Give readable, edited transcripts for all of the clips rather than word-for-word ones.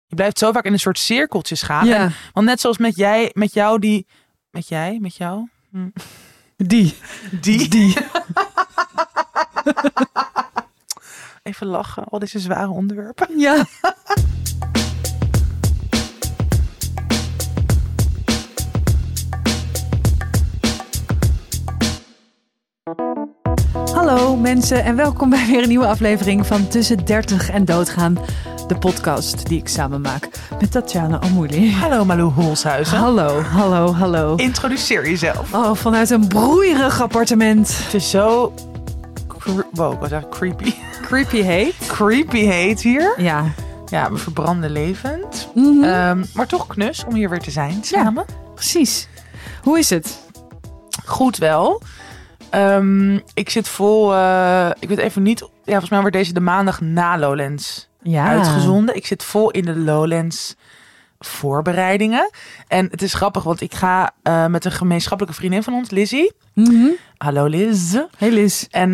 Je blijft zo vaak in een soort cirkeltjes gaan. Ja. En, want net zoals met jou. Die. Even lachen, al deze zware onderwerpen. Ja. Hallo mensen en welkom bij weer een nieuwe aflevering van Tussen 30 en Doodgaan. De podcast die ik samen maak met Tatjana Almouli. Hallo Malou Holshuizen. Hallo. Introduceer jezelf. Oh, vanuit een broeierig appartement. Het is zo... Wow, wat is creepy. Creepy heet. Creepy heet hier. Ja. Ja, we verbranden levend. Mm-hmm. Maar toch knus om hier weer te zijn samen. Ja, precies. Hoe is het? Goed wel. Ik zit vol... ik weet even niet... Ja, volgens mij wordt deze de maandag na Lowlands uitgezonden. Ik zit vol in de Lowlands voorbereidingen. En het is grappig, want ik ga met een gemeenschappelijke vriendin van ons, Lizzie. Mm-hmm. Hallo Liz. Hey Liz. En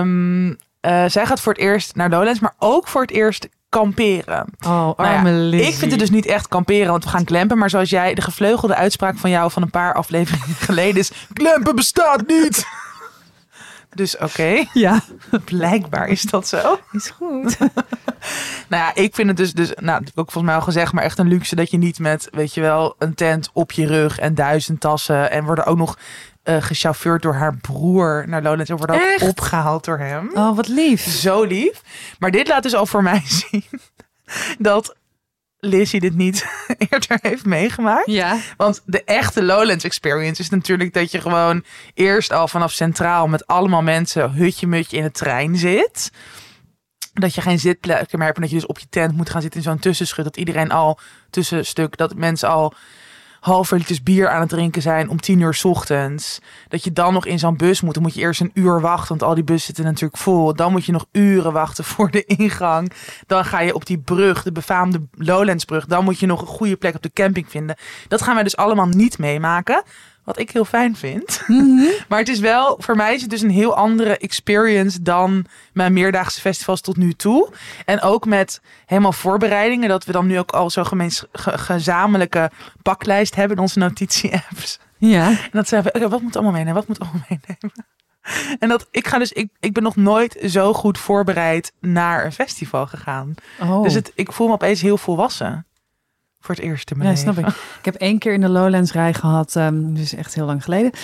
zij gaat voor het eerst naar Lowlands, maar ook voor het eerst kamperen. Oh, arme Lizzie. Ik vind het dus niet echt kamperen, want we gaan klempen. Maar zoals jij, de gevleugelde uitspraak van jou van een paar afleveringen geleden is... Klempen bestaat niet! Dus oké. Ja. Blijkbaar is dat zo. Is goed. Nou ja, ik vind het dus dat heb ik ook volgens mij al gezegd, maar echt een luxe dat je niet met, weet je wel, een tent op je rug en 1000 tassen en worden ook nog gechauffeurd door haar broer naar Lowlands en worden ook opgehaald door hem. Oh, wat lief. Zo lief. Maar dit laat dus al voor mij zien dat Lizzie dit niet eerder heeft meegemaakt. Ja. Want de echte Lowlands experience is natuurlijk dat je gewoon eerst al vanaf Centraal met allemaal mensen hutje-mutje in de trein zit. Dat je geen zitplekken meer hebt en dat je dus op je tent moet gaan zitten in zo'n tussenschut. Dat iedereen al tussenstuk, dat mensen al halve liters bier aan het drinken zijn om 10:00 ochtends. Dat je dan nog in zo'n bus moet. Dan moet je eerst een uur wachten, want al die bussen zitten natuurlijk vol. Dan moet je nog uren wachten voor de ingang. Dan ga je op die brug, de befaamde Lowlandsbrug. Dan moet je nog een goede plek op de camping vinden. Dat gaan wij dus allemaal niet meemaken. Wat ik heel fijn vind. Mm-hmm. Maar het is wel, voor mij is het dus een heel andere experience dan mijn meerdaagse festivals tot nu toe. En ook met helemaal voorbereidingen. Dat we dan nu ook al zo'n gezamenlijke paklijst hebben in onze notitie-apps. Ja. En dat zeiden we, wat moet allemaal meenemen? Wat moet allemaal meenemen? En dat ik ben nog nooit zo goed voorbereid naar een festival gegaan. Oh. Dus ik voel me opeens heel volwassen. Voor het eerst in mijn leven. Snap ik. Ik heb 1 keer in de Lowlands rij gehad, dus echt heel lang geleden.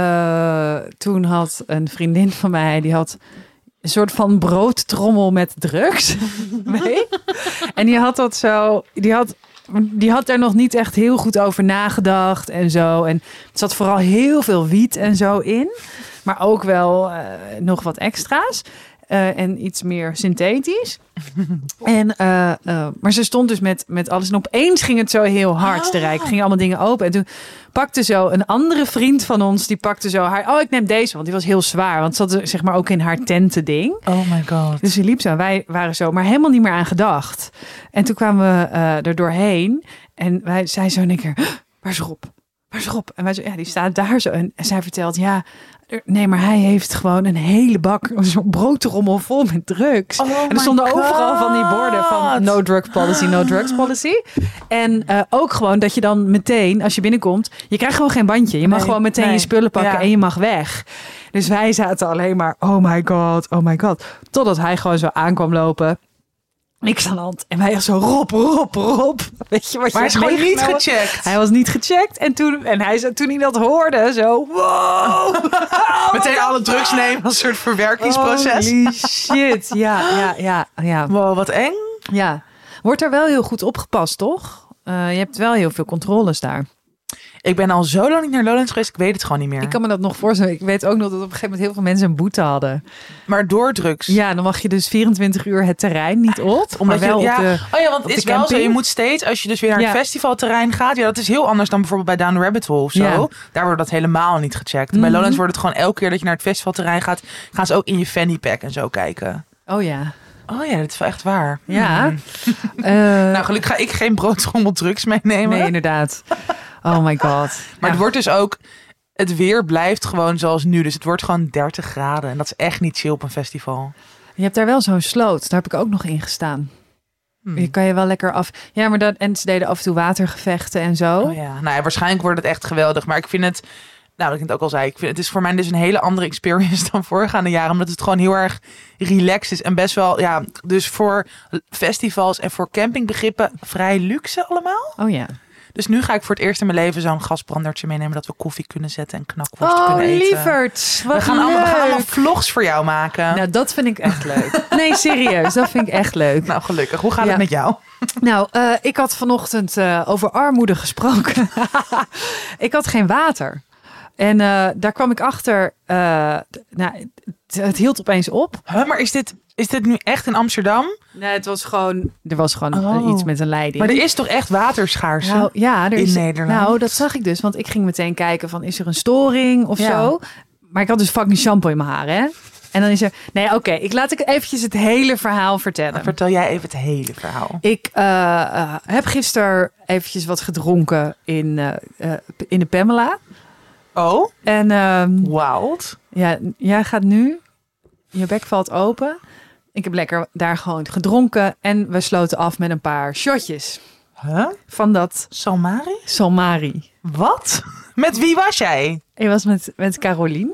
Toen had een vriendin van mij, die had een soort van broodtrommel met drugs mee. En die had dat zo, die had daar nog niet echt heel goed over nagedacht en zo. En het zat vooral heel veel wiet en zo in. Maar ook wel nog wat extra's. En iets meer synthetisch. Maar ze stond dus met alles. En opeens ging het zo heel hard te rijden. Gingen allemaal dingen open. En toen pakte zo een andere vriend van ons. Die pakte zo haar... Oh, ik neem deze. Want die was heel zwaar. Want ze zat zeg maar ook in haar tentending. Oh my god. Dus die liep zo. Wij waren zo maar helemaal niet meer aan gedacht. En toen kwamen we er doorheen. En wij zei zo in één keer... Waar is Rob? Waar is Rob? En wij zo, ja, die staat daar zo. En zij vertelt, ja... Nee, maar hij heeft gewoon een hele bak, zo'n broodtrommel vol met drugs. Oh en er stonden my overal van die borden van no drugs policy, no drugs policy. En ook gewoon dat je dan meteen, als je binnenkomt, je krijgt gewoon geen bandje. Je mag gewoon meteen je spullen pakken en je mag weg. Dus wij zaten alleen maar, oh my god. Totdat hij gewoon zo aankwam lopen. Niks aan de hand. En wij zo, Rob. Weet je wat je maar hij is gewoon niet gecheckt. Hij was niet gecheckt. En toen hij dat hoorde, zo, wow. Meteen alle drugs nemen als een soort verwerkingsproces. Holy shit. Ja. Wow, wat eng. Ja. Wordt er wel heel goed opgepast, toch? Je hebt wel heel veel controles daar. Ik ben al zo lang niet naar Lowlands geweest, ik weet het gewoon niet meer. Ik kan me dat nog voorstellen. Ik weet ook nog dat op een gegeven moment heel veel mensen een boete hadden. Maar door drugs? Ja, dan mag je dus 24 uur het terrein niet op. Omdat wel want het is wel zo. Je moet steeds, als je dus weer naar het festivalterrein gaat. Ja, dat is heel anders dan bijvoorbeeld bij Down the Rabbit Hole of zo. Ja. Daar wordt dat helemaal niet gecheckt. Mm-hmm. Bij Lowlands wordt het gewoon elke keer dat je naar het festivalterrein gaat, gaan ze ook in je fanny pack en zo kijken. Oh ja. Oh ja, dat is wel echt waar. Ja. Nou, gelukkig ga ik geen broodtrommel drugs meenemen. Nee, inderdaad. Oh my god. Maar het wordt dus ook... Het weer blijft gewoon zoals nu. Dus het wordt gewoon 30 graden. En dat is echt niet chill op een festival. Je hebt daar wel zo'n sloot. Daar heb ik ook nog in gestaan. Je kan je wel lekker af... Ja, maar en ze deden af en toe watergevechten en zo. Oh ja. Nou ja, waarschijnlijk wordt het echt geweldig. Maar ik vind het... Nou, wat ik het ook al zei. Het is voor mij dus een hele andere experience dan voorgaande jaren. Omdat het gewoon heel erg relaxed is. En best wel, ja, dus voor festivals en voor campingbegrippen vrij luxe allemaal. Oh ja. Dus nu ga ik voor het eerst in mijn leven zo'n gasbrandertje meenemen. Dat we koffie kunnen zetten en knakworst kunnen eten. Oh, lieverd. Wat we gaan allemaal vlogs voor jou maken. Nou, dat vind ik echt leuk. Nee, serieus. Dat vind ik echt leuk. Nou, gelukkig. Hoe gaat het met jou? Nou, ik had vanochtend over armoede gesproken. Ik had geen water. En daar kwam ik achter. Het hield opeens op. Maar is dit nu echt in Amsterdam? Nee, er was gewoon iets met een leiding. Maar er is toch echt waterschaarste in Nederland? Nou, dat zag ik dus. Want ik ging meteen kijken van, is er een storing of zo? Maar ik had dus fucking shampoo in mijn haar, hè? En dan is er... Nee, oké. Laat ik eventjes het hele verhaal vertellen. Maar vertel jij even het hele verhaal. Ik heb gisteren eventjes wat gedronken in de Pamela. Oh? En wild. Ja, jij gaat nu. Je bek valt open. Ik heb lekker daar gewoon gedronken. En we sloten af met een paar shotjes. Huh? Van dat... Salmari. Wat? Met wie was jij? Ik was met Carolien.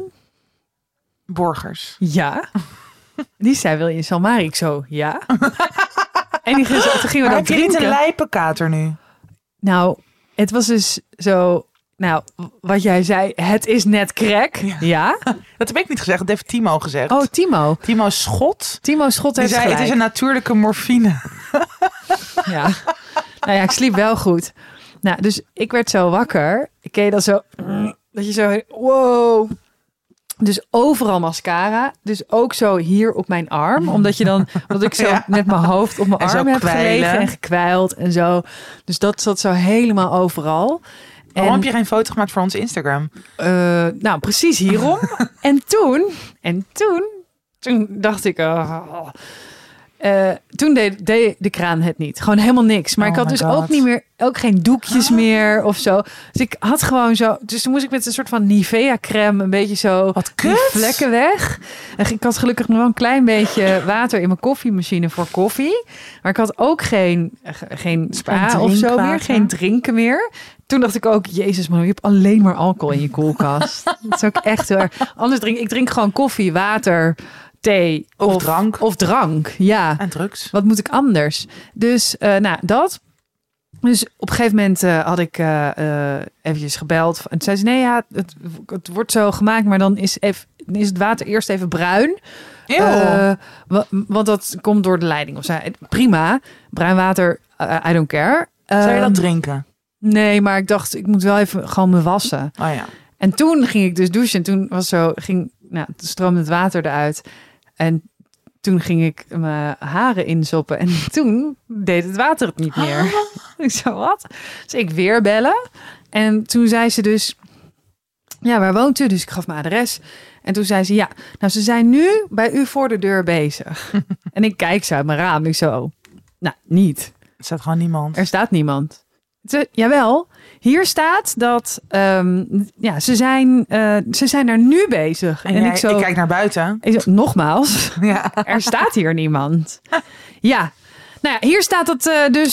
Borgers. Ja. Die zei, wil je een Salmari? Ik zo, ja. En toen gingen we dat drinken. Heb je niet een lijpenkater nu? Nou, het was dus zo... Nou, wat jij zei, het is net crack. Ja. Dat heb ik niet gezegd, dat heeft Timo gezegd. Oh, Timo. Timo Schot. Timo Schot heeft zei, het is een natuurlijke morfine. Ja. Nou ja, ik sliep wel goed. Nou, dus ik werd zo wakker. Ik ken je dat zo... Dat je zo... Wow. Dus overal mascara. Dus ook zo hier op mijn arm. Omdat ik zo met mijn hoofd op mijn arm heb gelegen en gekwijld en zo. Dus dat zat zo helemaal overal. Waarom heb je geen foto gemaakt voor ons Instagram? Nou, precies hierom. en toen dacht ik... toen deed de kraan het niet. Gewoon helemaal niks. Maar ik had dus ook geen doekjes meer of zo. Dus ik had gewoon zo... Dus toen moest ik met een soort van Nivea crème een beetje zo... Wat die vlekken weg. En ik had gelukkig nog wel een klein beetje water in mijn koffiemachine voor koffie. Maar ik had ook geen spa of zo meer. Geen drinken meer. Toen dacht ik ook, jezus man, je hebt alleen maar alcohol in je koelkast. Dat is ook echt heel erg. Anders drink gewoon koffie, water, thee of drank. Ja. En drugs. Wat moet ik anders? Dus dat. Dus op een gegeven moment had ik eventjes gebeld. En toen zei ze, nee ja, het wordt zo gemaakt, maar dan is het water eerst even bruin. Want dat komt door de leiding. Of prima, bruin water, I don't care. Zou je dat drinken? Nee, maar ik dacht, ik moet wel even gewoon me wassen. Oh ja. En toen ging ik dus douchen. En toen toen stroomde het water eruit. En toen ging ik mijn haren inzoppen. En toen deed het water het niet meer. Ik zo, wat? Dus ik weer bellen. En toen zei ze dus, ja, waar woont u? Dus ik gaf mijn adres. En toen zei ze, ja, nou, ze zijn nu bij u voor de deur bezig. En ik kijk zo uit mijn raam. Ik zo, nou, niet. Er staat gewoon niemand. Er staat niemand. Jawel, hier staat dat ze zijn er nu bezig. En ik kijk naar buiten. Nogmaals, er staat hier niemand. Ja, nou ja, hier staat het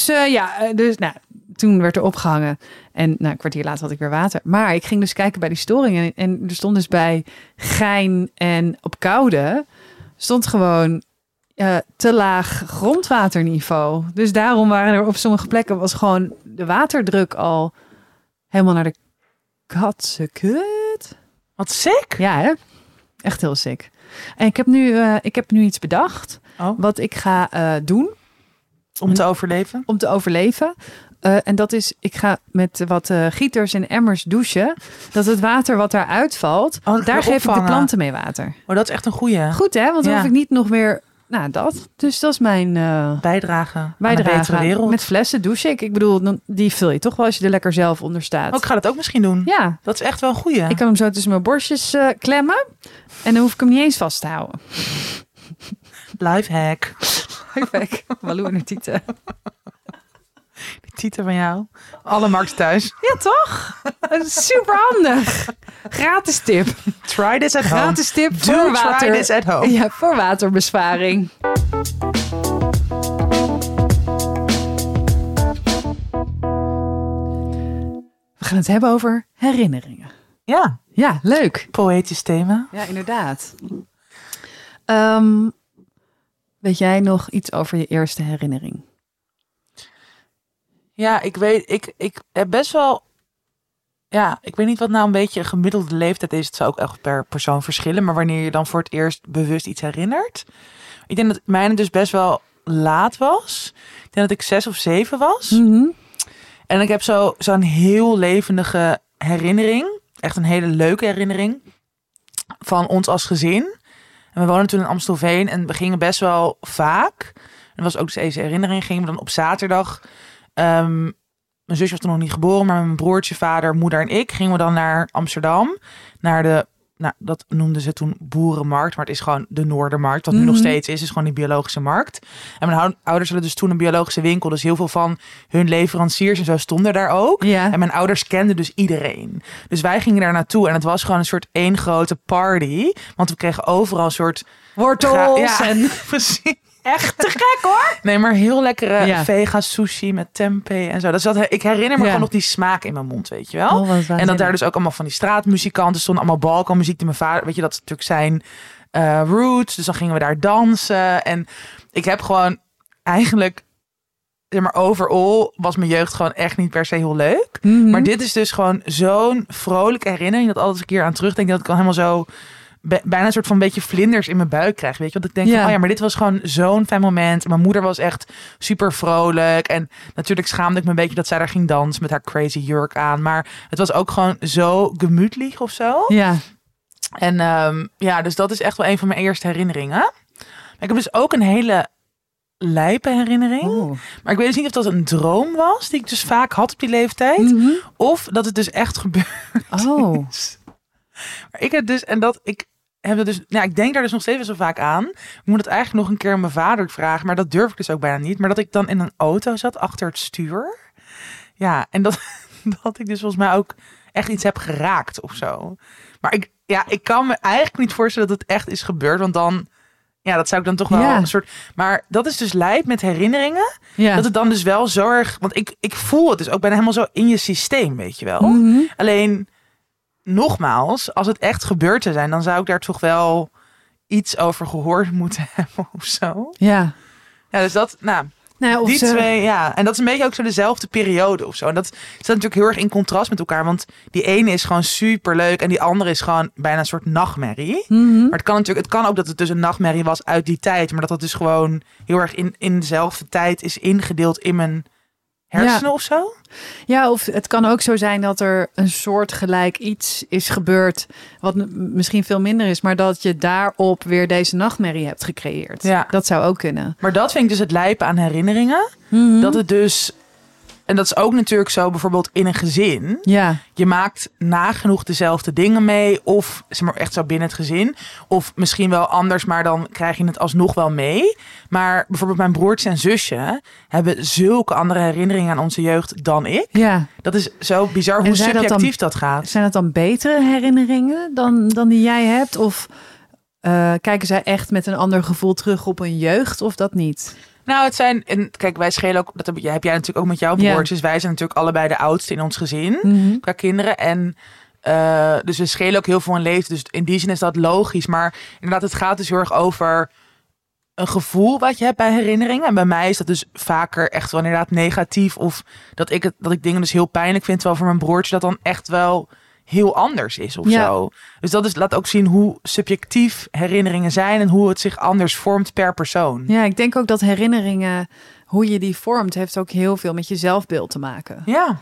toen werd er opgehangen. En een kwartier later had ik weer water. Maar ik ging dus kijken bij die storing. En er stond dus bij Gein en op Koude stond gewoon... te laag grondwaterniveau. Dus daarom waren er op sommige plekken was gewoon de waterdruk al helemaal naar de katsekut. Wat sick. Ja, hè? Echt heel sick. En ik heb nu iets bedacht wat ik ga doen. Om te overleven? Om te overleven. En dat is, ik ga met wat gieters en emmers douchen. Dat het water wat daaruit valt, daar geef ik de planten mee water. Oh, dat is echt een goeie. Goed, hè? Want dan hoef ik niet nog weer... Nou, dat. Dus dat is mijn bijdrage aan een betere wereld. Met flessen douche ik. Ik bedoel, die vul je toch wel als je er lekker zelf onder staat. Ik ga dat ook misschien doen. Ja. Dat is echt wel een goeie. Ik kan hem zo tussen mijn borstjes klemmen. En dan hoef ik hem niet eens vast te houden. Lifehack. Lifehack. Malou en haar tieten. Die tieten van jou. Alle Marks thuis. Ja, toch? Dat is super handig. Gratis tip. Try this at home. Gratis tip voor water. Try this at home. Ja, voor waterbesparing. gaan het hebben over herinneringen. Ja, Ja, leuk. poëtisch thema. Ja, inderdaad. Weet jij nog iets over je eerste herinnering? Ja, ik heb best wel... Ja, ik weet niet wat nou een beetje een gemiddelde leeftijd is. Het zou ook echt per persoon verschillen. Maar wanneer je dan voor het eerst bewust iets herinnert. Ik denk dat mijne dus best wel laat was. Ik denk dat ik 6 of 7 was. Mm-hmm. En ik heb zo'n heel levendige herinnering. Echt een hele leuke herinnering. Van ons als gezin. En we woonden toen in Amstelveen. En we gingen best wel vaak. En dat was ook dus deze herinnering. Gingen we dan op zaterdag... mijn zusje was toen nog niet geboren, maar mijn broertje, vader, moeder en ik gingen we dan naar Amsterdam. Naar de, dat noemden ze toen Boerenmarkt, maar het is gewoon de Noordermarkt. Wat nu nog steeds is gewoon die biologische markt. En mijn ouders hadden dus toen een biologische winkel. Dus heel veel van hun leveranciers en zo stonden daar ook. Ja. En mijn ouders kenden dus iedereen. Dus wij gingen daar naartoe en het was gewoon een soort één grote party. Want we kregen overal een soort... Wortels en... precies. Echt te gek hoor. Nee, maar heel lekkere vega sushi met tempeh en zo. Ik herinner me gewoon nog die smaak in mijn mond, weet je wel. En dat daar dus ook allemaal van die straatmuzikanten stonden. Allemaal balkanmuziek die mijn vader... Weet je, dat is natuurlijk zijn roots. Dus dan gingen we daar dansen. En ik heb gewoon eigenlijk... Zeg maar, overal was mijn jeugd gewoon echt niet per se heel leuk. Mm-hmm. Maar dit is dus gewoon zo'n vrolijke herinnering... dat altijd een keer aan terugdenk... dat ik al helemaal zo... bijna een soort van beetje vlinders in mijn buik krijg. Weet je, want ik denk van, oh ja, maar dit was gewoon zo'n fijn moment. Mijn moeder was echt super vrolijk. En natuurlijk schaamde ik me een beetje dat zij daar ging dansen met haar crazy jurk aan. Maar het was ook gewoon zo gemütlich of zo. Ja. En dus dat is echt wel een van mijn eerste herinneringen. Maar ik heb dus ook een hele lijpe herinnering. Maar ik weet dus niet of dat een droom was die ik dus vaak had op die leeftijd. Mm-hmm. Of dat het dus echt gebeurd is. Maar ik heb dus, en dat ik heb het dus, ik denk daar dus nog steeds zo vaak aan. Ik moet het eigenlijk nog een keer aan mijn vader vragen, maar dat durf ik dus ook bijna niet. Maar dat ik dan in een auto zat achter het stuur. Ja, en dat ik dus volgens mij ook echt iets heb geraakt of zo. Maar ik kan me eigenlijk niet voorstellen dat het echt is gebeurd, want dan, dat zou ik dan toch wel een soort... Maar dat is dus lijp met herinneringen. Ja. Dat het dan dus wel zorg... Want ik voel het dus ook bijna helemaal zo in je systeem, weet je wel. Mm-hmm. Alleen... Nogmaals, als het echt gebeurd te zijn, dan zou ik daar toch wel iets over gehoord moeten hebben of zo. Ja. Ja, dus dat, die twee, ja. En dat is een beetje ook zo dezelfde periode of zo. En dat staat natuurlijk heel erg in contrast met elkaar. Want die ene is gewoon super leuk en die andere is gewoon bijna een soort nachtmerrie. Mm-hmm. Maar het kan ook dat het dus een nachtmerrie was uit die tijd. Maar dat dus gewoon heel erg in dezelfde tijd is ingedeeld in mijn hersenen of zo. Ja, of het kan ook zo zijn dat er een soort gelijk iets is gebeurd wat misschien veel minder is, maar dat je daarop weer deze nachtmerrie hebt gecreëerd. Ja. Dat zou ook kunnen. Maar dat vind ik dus het lijpen aan herinneringen. Mm-hmm. Dat het dus... En dat is ook natuurlijk zo bijvoorbeeld in een gezin. Ja. Je maakt nagenoeg dezelfde dingen mee. Of zeg maar echt zo binnen het gezin. Of misschien wel anders, maar dan krijg je het alsnog wel mee. Maar bijvoorbeeld mijn broertje en zusje hebben zulke andere herinneringen aan onze jeugd dan ik. Ja. Dat is zo bizar hoe subjectief dat gaat. Zijn dat dan betere herinneringen dan die jij hebt? Of kijken zij echt met een ander gevoel terug op hun jeugd of dat niet? Nou, het zijn... En kijk, wij schelen ook... Dat heb jij natuurlijk ook met jouw broertjes. Ja. Wij zijn natuurlijk allebei de oudste in ons gezin. Mm-hmm. Qua kinderen. En dus we schelen ook heel veel in leeftijd. Dus in die zin is dat logisch. Maar inderdaad, het gaat dus heel erg over een gevoel wat je hebt bij herinneringen. En bij mij is dat dus vaker echt wel inderdaad negatief. Of dat ik dingen dus heel pijnlijk vind. Terwijl voor mijn broertje dat dan echt wel heel anders is of zo. Dus dat laat ook zien hoe subjectief herinneringen zijn en hoe het zich anders vormt per persoon. Ja, ik denk ook dat herinneringen, hoe je die vormt, heeft ook heel veel met je zelfbeeld te maken. Ja.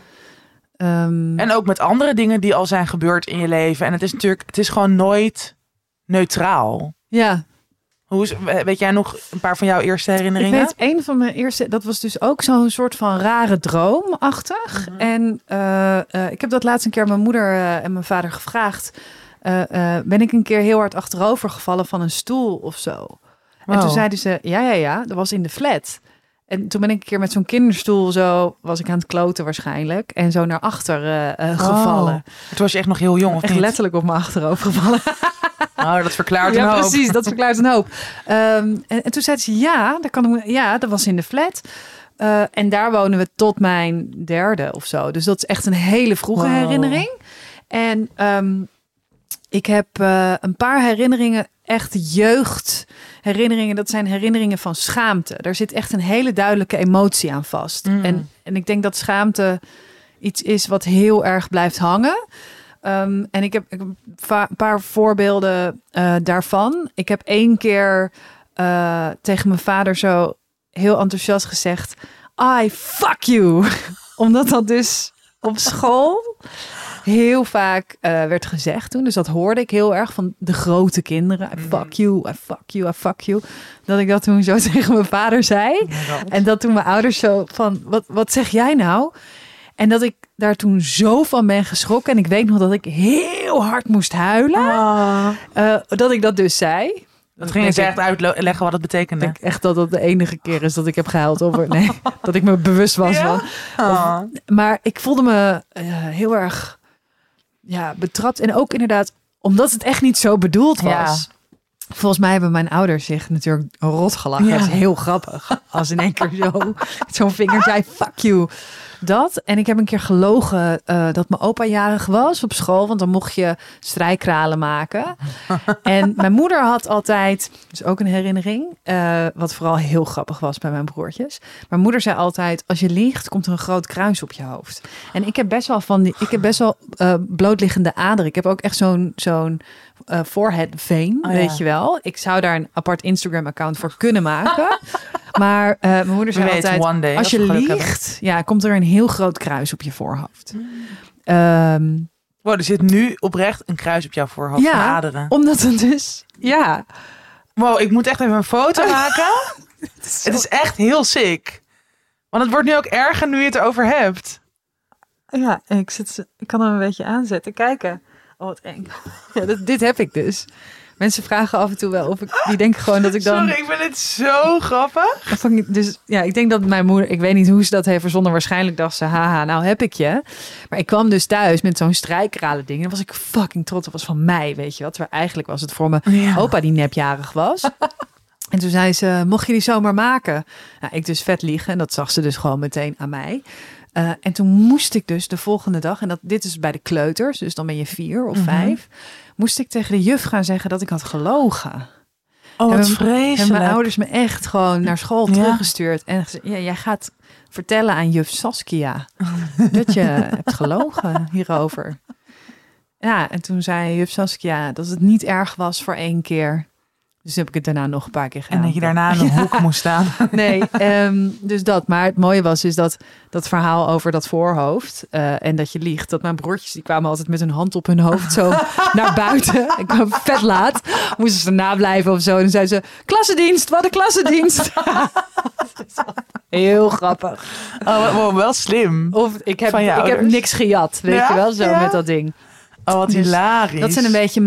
En ook met andere dingen die al zijn gebeurd in je leven. En het is gewoon nooit neutraal. Ja. Weet jij nog een paar van jouw eerste herinneringen? Ik weet, een van mijn eerste, dat was dus ook zo'n soort van rare droomachtig. Mm-hmm. En ik heb dat laatst een keer mijn moeder en mijn vader gevraagd. Ben ik een keer heel hard achterover gevallen van een stoel of zo? Wow. En toen zeiden ze, ja, dat was in de flat. En toen ben ik een keer met zo'n kinderstoel zo, was ik aan het kloten waarschijnlijk. En zo naar achter gevallen. Toen was je echt nog heel jong of echt niet? Letterlijk op mijn achterover gevallen. Oh, dat verklaart een hoop. Ja, precies, dat verklaart een hoop. En toen zei ze, dat was in de flat. En daar wonen we tot mijn 3e of zo. Dus dat is echt een hele vroege herinnering. En ik heb een paar herinneringen, echt jeugdherinneringen. Dat zijn herinneringen van schaamte. Daar zit echt een hele duidelijke emotie aan vast. En ik denk dat schaamte iets is wat heel erg blijft hangen. En ik heb een paar voorbeelden daarvan. Ik heb 1 keer tegen mijn vader zo heel enthousiast gezegd: I fuck you. Omdat dat dus op school heel vaak werd gezegd toen. Dus dat hoorde ik heel erg van de grote kinderen. I fuck you, I fuck you, I fuck you. Dat ik dat toen zo tegen mijn vader zei. En dat toen mijn ouders zo van, wat zeg jij nou? En dat ik daar toen zo van ben geschrokken. En ik weet nog dat ik heel hard moest huilen. Dat ik dat dus zei. Dat ging je echt uitleggen wat het betekende. Ik denk echt dat de enige keer is dat ik heb gehuild. Dat ik me bewust was van. Maar ik voelde me heel erg betrapt. En ook inderdaad, omdat het echt niet zo bedoeld was. Ja. Volgens mij hebben mijn ouders zich natuurlijk rot gelachen. Ja. Dat is heel grappig. Als in één keer zo'n vinger zei, fuck you. Dat. En ik heb een keer gelogen dat mijn opa jarig was op school. Want dan mocht je strijkralen maken. En mijn moeder had altijd, dus ook een herinnering. Wat vooral heel grappig was bij mijn broertjes. Mijn moeder zei altijd, als je liegt, komt er een groot kruis op je hoofd. En ik heb best wel blootliggende aderen. Ik heb ook echt zo'n forehead vein, weet je wel. Ik zou daar een apart Instagram-account voor kunnen maken. Maar mijn moeder zei altijd, als je liegt, komt er een heel groot kruis op je voorhoofd. Wow, er zit nu oprecht een kruis op jouw voorhoofd van aderen. Omdat het dus, Wow, ik moet echt even een foto maken. Het is echt heel sick. Want het wordt nu ook erger nu je het erover hebt. Ja, ik kan hem een beetje aanzetten. Kijken. Oh, wat eng. Ja, dit heb ik dus. Mensen vragen af en toe wel of die denken gewoon dat ik dan... Sorry, ik vind het zo grappig. Dus ik denk dat mijn moeder... Ik weet niet hoe ze dat heeft verzonnen. Waarschijnlijk dacht ze, haha, nou heb ik je. Maar ik kwam dus thuis met zo'n strijkralen ding. En dan was ik fucking trots. Dat was van mij, weet je wat. Terwijl eigenlijk was het voor mijn opa die nepjarig was. En toen zei ze, mocht je die zomaar maken? Nou, ik dus vet liegen. En dat zag ze dus gewoon meteen aan mij. En toen moest ik dus de volgende dag... En dit is bij de kleuters. Dus dan ben je 4 of 5... moest ik tegen de juf gaan zeggen dat ik had gelogen. Oh, wat vreselijk. En mijn ouders me echt gewoon naar school teruggestuurd. En gezegd, jij gaat vertellen aan juf Saskia dat je hebt gelogen hierover. Ja, en toen zei juf Saskia dat het niet erg was voor 1 keer. Dus heb ik het daarna nog een paar keer gedaan. En dat je daarna in een hoek moest staan. Nee, dus dat. Maar het mooie was dus dat verhaal over dat voorhoofd. En dat je liegt. Dat mijn broertjes, die kwamen altijd met hun hand op hun hoofd zo naar buiten. Ik kwam vet laat. Moesten ze erna blijven of zo. En dan zeiden ze, klassendienst, wat een klassendienst. Heel grappig. Oh, wel slim. Of ik heb niks gejat. Weet je wel, zo met dat ding. Oh, wat hilarisch. Dat zijn een beetje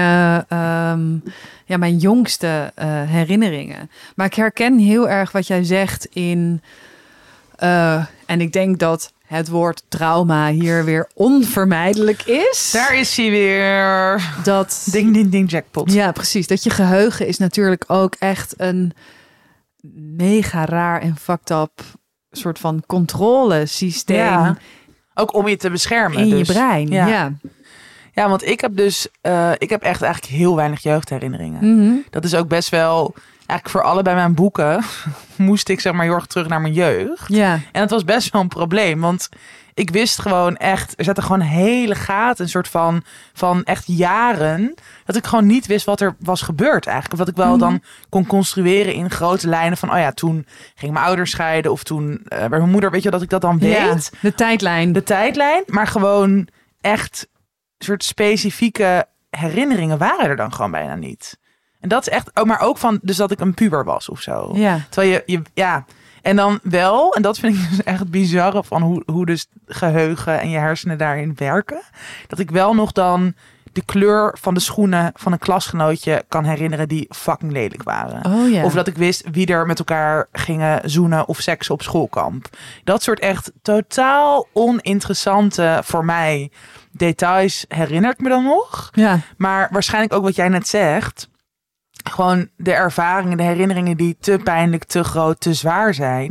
mijn jongste herinneringen. Maar ik herken heel erg wat jij zegt in... en ik denk dat het woord trauma hier weer onvermijdelijk is. Daar is hij weer. Dat, ding, ding, ding, jackpot. Ja, precies. Dat je geheugen is natuurlijk ook echt een mega raar en fucked up soort van controlesysteem. Ja. Ook om je te beschermen. In je brein, ja. Ja, want ik heb dus... ik heb echt eigenlijk heel weinig jeugdherinneringen. Dat is ook best wel... Eigenlijk voor allebei mijn boeken moest ik zeg maar heel erg terug naar mijn jeugd. Ja. En het was best wel een probleem. Want ik wist gewoon echt... Er zaten gewoon hele gaten, een soort van echt jaren... dat ik gewoon niet wist wat er was gebeurd eigenlijk. Of dat ik wel dan kon construeren in grote lijnen van... oh ja, toen gingen mijn ouders scheiden. Of toen werd mijn moeder... Weet je dat ik dat dan weet? De tijdlijn. De tijdlijn, maar gewoon echt... soort specifieke herinneringen waren er dan gewoon bijna niet. En dat is echt, maar ook van, dus dat ik een puber was of zo. Ja. Terwijl je en dan wel, en dat vind ik dus echt het bizarre van hoe dus geheugen en je hersenen daarin werken. Dat ik wel nog dan de kleur van de schoenen van een klasgenootje kan herinneren die fucking lelijk waren. Oh, ja. Of dat ik wist wie er met elkaar gingen zoenen of seksen op schoolkamp. Dat soort echt totaal oninteressante voor mij details herinner ik me dan nog. Ja. Maar waarschijnlijk ook wat jij net zegt. Gewoon de ervaringen, de herinneringen die te pijnlijk, te groot, te zwaar zijn.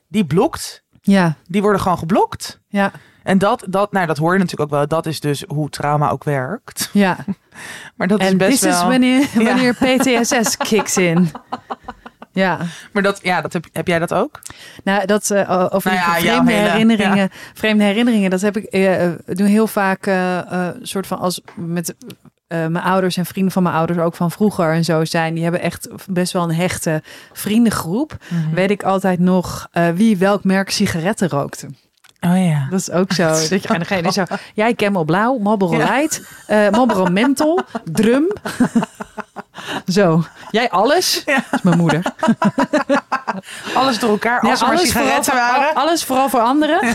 die blokt. Ja, Die worden gewoon geblokt. ja, En dat hoor je natuurlijk ook wel. Dat is dus hoe trauma ook werkt. ja. Maar dat is En best dit wel... is wanneer PTSS kicks in. Ja. Maar dat heb jij dat ook? Nou, dat over Nou ja, die jouw vreemde hele- herinneringen. Vreemde herinneringen, dat heb ik doe heel vaak soort van als met mijn ouders en vrienden van mijn ouders ook van vroeger en zo zijn. Die hebben echt best wel een hechte vriendengroep. Weet ik altijd nog wie welk merk sigaretten rookte. Oh ja. Dat is ook zo. Dat je, en degene zo, jij Camel Blauw, Marlboro Light, Marlboro Menthol, Drum. Zo. Jij alles? Ja. Dat is mijn moeder. Alles door elkaar, als er maar sigaretten waren. Alles vooral voor anderen.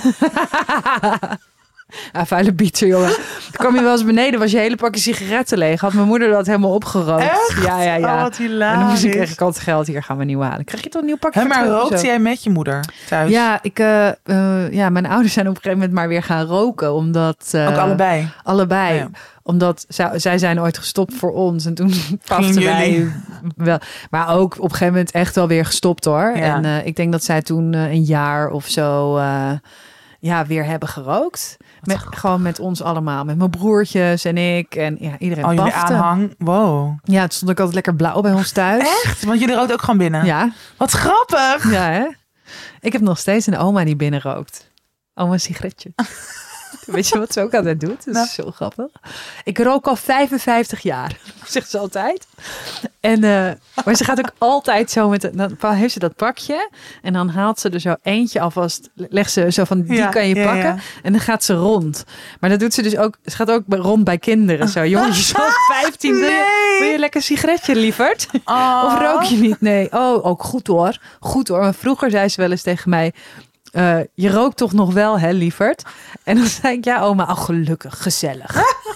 Ja, vuile bieter, jongen. Dan kwam je wel eens beneden, was je hele pakje sigaretten leeg. Had mijn moeder dat helemaal opgerookt. Echt? Ja. Oh, wat hilarisch. En dan moest ik echt altijd geld, hier gaan we nieuw halen. Krijg je toch een nieuw pakje? Maar voor terug of rookte zo? jij met je moeder thuis? Ja, mijn ouders zijn op een gegeven moment maar weer gaan roken. Omdat, Ook allebei? Allebei. Ja. Omdat zij zijn ooit gestopt voor ons. En toen pasten jullie? wij wel. Maar ook op een gegeven moment echt wel weer gestopt hoor. Ja. En ik denk dat zij toen een jaar of zo weer hebben gerookt. Gewoon met ons allemaal. Met mijn broertjes en ik. En ja, iedereen Oh, jullie pafte. aanhang? Wow. Ja, het stond ook altijd lekker blauw bij ons thuis. Echt? Want jullie rookt ook gewoon binnen? Ja, Wat grappig! ja hè. Ik heb nog steeds een oma die binnen rookt. Oma een sigaretje. Weet je wat ze ook altijd doet? Dat is zo grappig. Ik rook al 55 jaar, zegt ze altijd. En, maar ze gaat ook altijd zo met... Dan heeft ze dat pakje en dan haalt ze er zo eentje alvast... Legt ze zo van, die kan je pakken. Ja. En dan gaat ze rond. Maar dat doet ze dus ook... Ze gaat ook rond bij kinderen. Zo, jongens, zo 15. Nee. Wil je lekker een sigaretje, lieverd? Oh. Of rook je niet? Nee. Oh, ook goed hoor. Goed hoor. Maar vroeger zei ze wel eens tegen mij... je rookt toch nog wel, hè, lieverd? En dan zei ik, ja, oma, gelukkig, gezellig.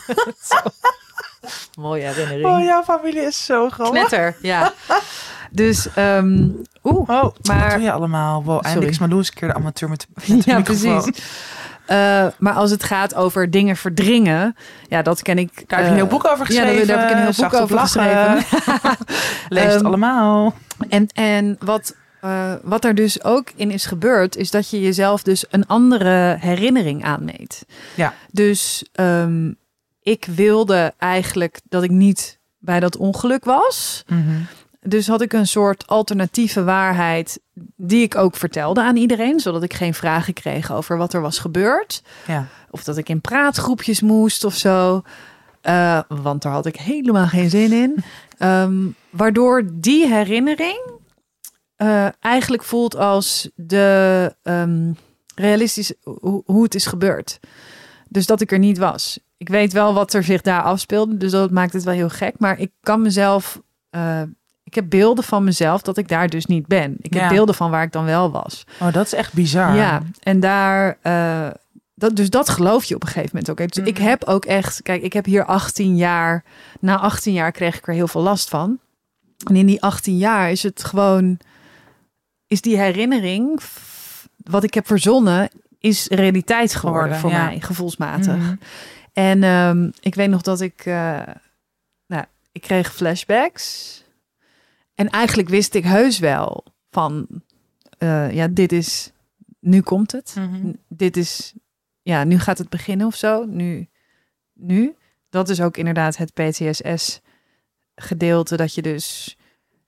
Mooie herinnering. Oh, jouw familie is zo groot. Knetter, ja. Dus, maar maar... wat doe je allemaal? Wow, eindelijk is Malou eens een keer de amateur met de ja, microfoon. precies. Maar als het gaat over dingen verdringen, ja, dat ken ik. Daar heb je een heel boek over geschreven. Ja, daar heb ik een heel boek over geschreven. Lees het allemaal. En wat er dus ook in is gebeurd, is dat je jezelf dus een andere herinnering aanmeet. Ja. Dus ik wilde eigenlijk dat ik niet bij dat ongeluk was. Mm-hmm. Dus had ik een soort alternatieve waarheid die ik ook vertelde aan iedereen, zodat ik geen vragen kreeg over wat er was gebeurd. Ja. Of dat ik in praatgroepjes moest of zo. Want daar had ik helemaal geen zin in. Waardoor die herinnering eigenlijk voelt als de realistisch hoe het is gebeurd. Dus dat ik er niet was. Ik weet wel wat er zich daar afspeelde, dus dat maakt het wel heel gek. Maar ik kan mezelf... ik heb beelden van mezelf dat ik daar dus niet ben. Ik heb beelden van waar ik dan wel was. Oh, dat is echt bizar. Ja, en daar... Dus dat geloof je op een gegeven moment ook. Dus ik heb ook echt... Kijk, ik heb hier 18 jaar... Na 18 jaar kreeg ik er heel veel last van. En in die 18 jaar is het gewoon... Is die herinnering... Wat ik heb verzonnen... Is realiteit geworden voor mij. Gevoelsmatig. Mm-hmm. En ik weet nog dat ik... ik kreeg flashbacks... En eigenlijk wist ik heus wel van, dit is, nu komt het. Mm-hmm. Dit is, nu gaat het beginnen of zo. Nu. Dat is ook inderdaad het PTSS gedeelte dat je dus,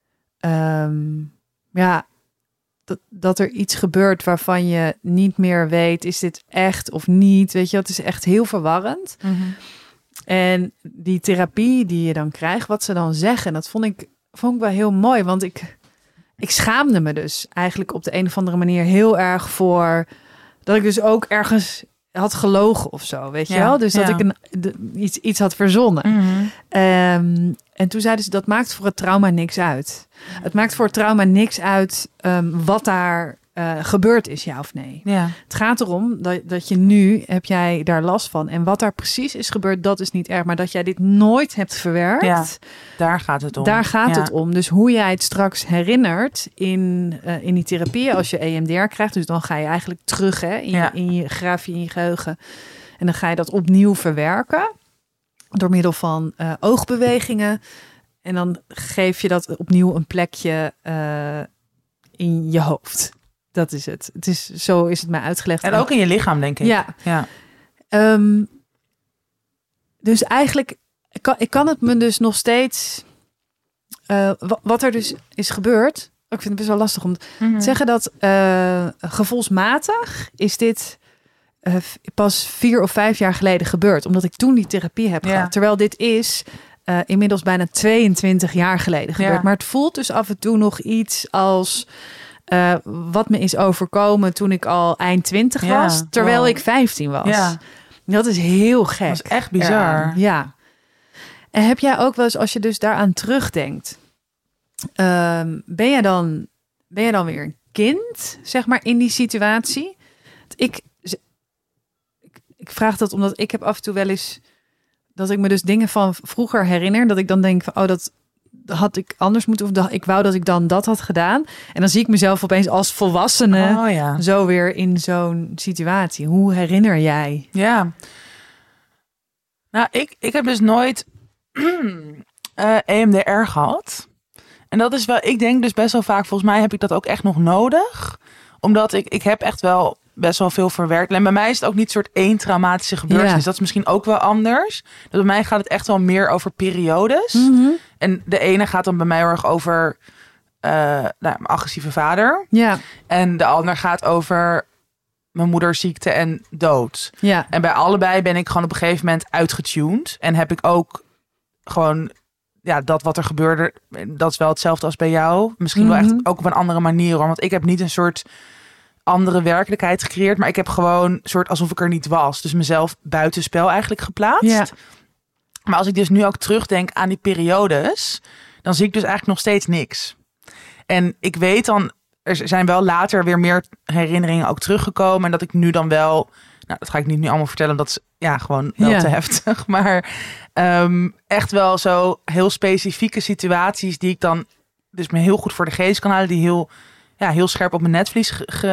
dat er iets gebeurt waarvan je niet meer weet, is dit echt of niet? Weet je, het is echt heel verwarrend. Mm-hmm. En die therapie die je dan krijgt, wat ze dan zeggen, dat vond ik wel heel mooi, want ik schaamde me dus eigenlijk op de een of andere manier heel erg voor dat ik dus ook ergens had gelogen of zo, weet je wel? Dus dat ik iets had verzonnen. Mm-hmm. En toen zeiden ze, dat maakt voor het trauma niks uit. Het maakt voor het trauma niks uit wat daar gebeurd is, ja of nee. Ja. Het gaat erom dat je nu, heb jij daar last van. En wat daar precies is gebeurd, dat is niet erg. Maar dat jij dit nooit hebt verwerkt. Daar gaat het om. Daar gaat het om. Dus hoe jij het straks herinnert in die therapie, als je EMDR krijgt. Dus dan ga je eigenlijk terug in je grafje, in je geheugen. En dan ga je dat opnieuw verwerken. Door middel van oogbewegingen. En dan geef je dat opnieuw een plekje in je hoofd. Dat is het. Zo is het mij uitgelegd. En ook in je lichaam, denk ik. Ja. Dus eigenlijk, ik kan het me dus nog steeds... wat er dus is gebeurd... Ik vind het best wel lastig om te zeggen dat gevoelsmatig is dit pas 4 of 5 jaar geleden gebeurd. Omdat ik toen die therapie heb gehad. Terwijl dit is inmiddels bijna 22 jaar geleden gebeurd. Ja. Maar het voelt dus af en toe nog iets als wat me is overkomen toen ik al eind 20 was. Terwijl ik 15 was. Ja. Dat is heel gek. Dat is echt bizar. Ja. En heb jij ook wel eens, als je dus daaraan terugdenkt... Ben je dan weer een kind, zeg maar, in die situatie? Ik vraag dat omdat ik heb af en toe wel eens... dat ik me dus dingen van vroeger herinner. Dat ik dan denk van, dat had ik anders moeten... of ik wou dat ik dan dat had gedaan. En dan zie ik mezelf opeens als volwassene... zo weer in zo'n situatie. Hoe herinner jij? Ja. Nou, ik heb dus nooit EMDR gehad... En dat is wel, ik denk dus best wel vaak, volgens mij heb ik dat ook echt nog nodig. Omdat ik heb echt wel best wel veel verwerkt. En bij mij is het ook niet soort één traumatische gebeurtenis. Ja. Dat is misschien ook wel anders. Dus bij mij gaat het echt wel meer over periodes. Mm-hmm. En de ene gaat dan bij mij heel erg over mijn agressieve vader. Ja. En de ander gaat over mijn moeders ziekte en dood. Ja. En bij allebei ben ik gewoon op een gegeven moment uitgetuned. En heb ik ook gewoon... Ja, dat wat er gebeurde, dat is wel hetzelfde als bij jou. Misschien wel echt ook op een andere manier, hoor. Want ik heb niet een soort andere werkelijkheid gecreëerd, maar ik heb gewoon een soort alsof ik er niet was. Dus mezelf buitenspel eigenlijk geplaatst. Ja. Maar als ik dus nu ook terugdenk aan die periodes, dan zie ik dus eigenlijk nog steeds niks. En ik weet dan, er zijn wel later weer meer herinneringen ook teruggekomen. En dat ik nu dan wel, nou, dat ga ik niet nu allemaal vertellen, dat is gewoon wel te heftig. Maar echt wel zo heel specifieke situaties die ik dan dus me heel goed voor de geest kan halen, die heel scherp op mijn netvlies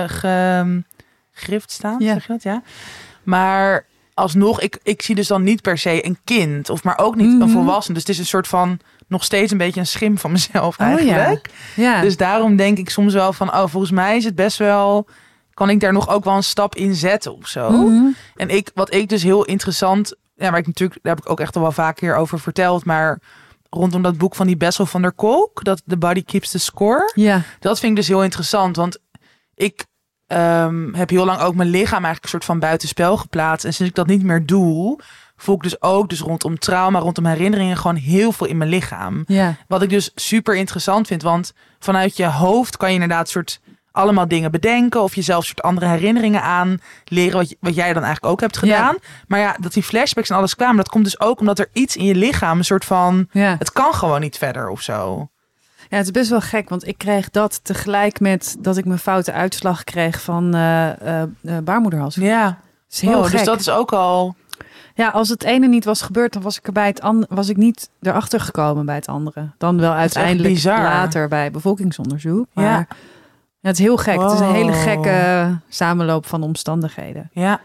gegrift staan. Ja. Zeg je dat? Ja. Maar alsnog, ik zie dus dan niet per se een kind, of maar ook niet een volwassene. Dus het is een soort van nog steeds een beetje een schim van mezelf eigenlijk. Ja. Dus daarom denk ik soms wel van, volgens mij is het best wel, kan ik daar nog ook wel een stap in zetten of zo. Mm-hmm. En wat ik dus heel interessant, maar daar heb ik ook echt al wel vaak hier over verteld, maar rondom dat boek van die Bessel van der Kolk, dat The Body Keeps the Score. Ja. Dat vind ik dus heel interessant, want ik heb heel lang ook mijn lichaam eigenlijk een soort van buitenspel geplaatst. En sinds ik dat niet meer doe, voel ik dus ook rondom trauma, rondom herinneringen gewoon heel veel in mijn lichaam. Ja. Wat ik dus super interessant vind, want vanuit je hoofd kan je inderdaad soort allemaal dingen bedenken of jezelf soort andere herinneringen aanleren, wat jij dan eigenlijk ook hebt gedaan. Ja. Maar ja, dat die flashbacks en alles kwamen, dat komt dus ook omdat er iets in je lichaam een soort van, het kan gewoon niet verder of zo. Ja, het is best wel gek, want ik kreeg dat tegelijk met dat ik mijn foute uitslag kreeg van baarmoederhals. Ja, dat is heel gek. Dus dat is ook al. Ja, als het ene niet was gebeurd, dan was ik er bij het andere, was ik niet erachter gekomen bij het andere. Dan wel uiteindelijk later bij bevolkingsonderzoek. Maar ja, het is heel gek. Wow. Het is een hele gekke samenloop van omstandigheden. Ja,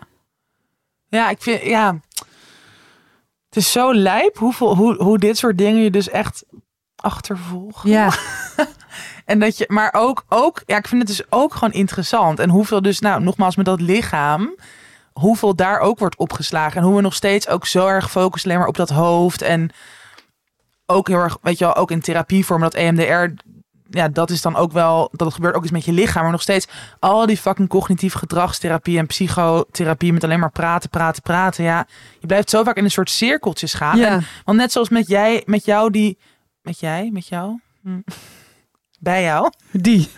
ik vind het is zo lijp hoe dit soort dingen je dus echt achtervolgen. Ja. En dat je, maar ook, ik vind het dus ook gewoon interessant. En hoeveel dus, nogmaals met dat lichaam, hoeveel daar ook wordt opgeslagen. En hoe we nog steeds ook zo erg focussen alleen maar op dat hoofd. En ook heel erg, weet je wel, ook in therapievorm, dat EMDR, dat is dan ook wel, dat het gebeurt ook iets met je lichaam. Maar nog steeds al die fucking cognitieve gedragstherapie en psychotherapie met alleen maar praten. Ja, je blijft zo vaak in een soort cirkeltjes gaan. Ja. Want net zoals met jou. Bij jou? Die.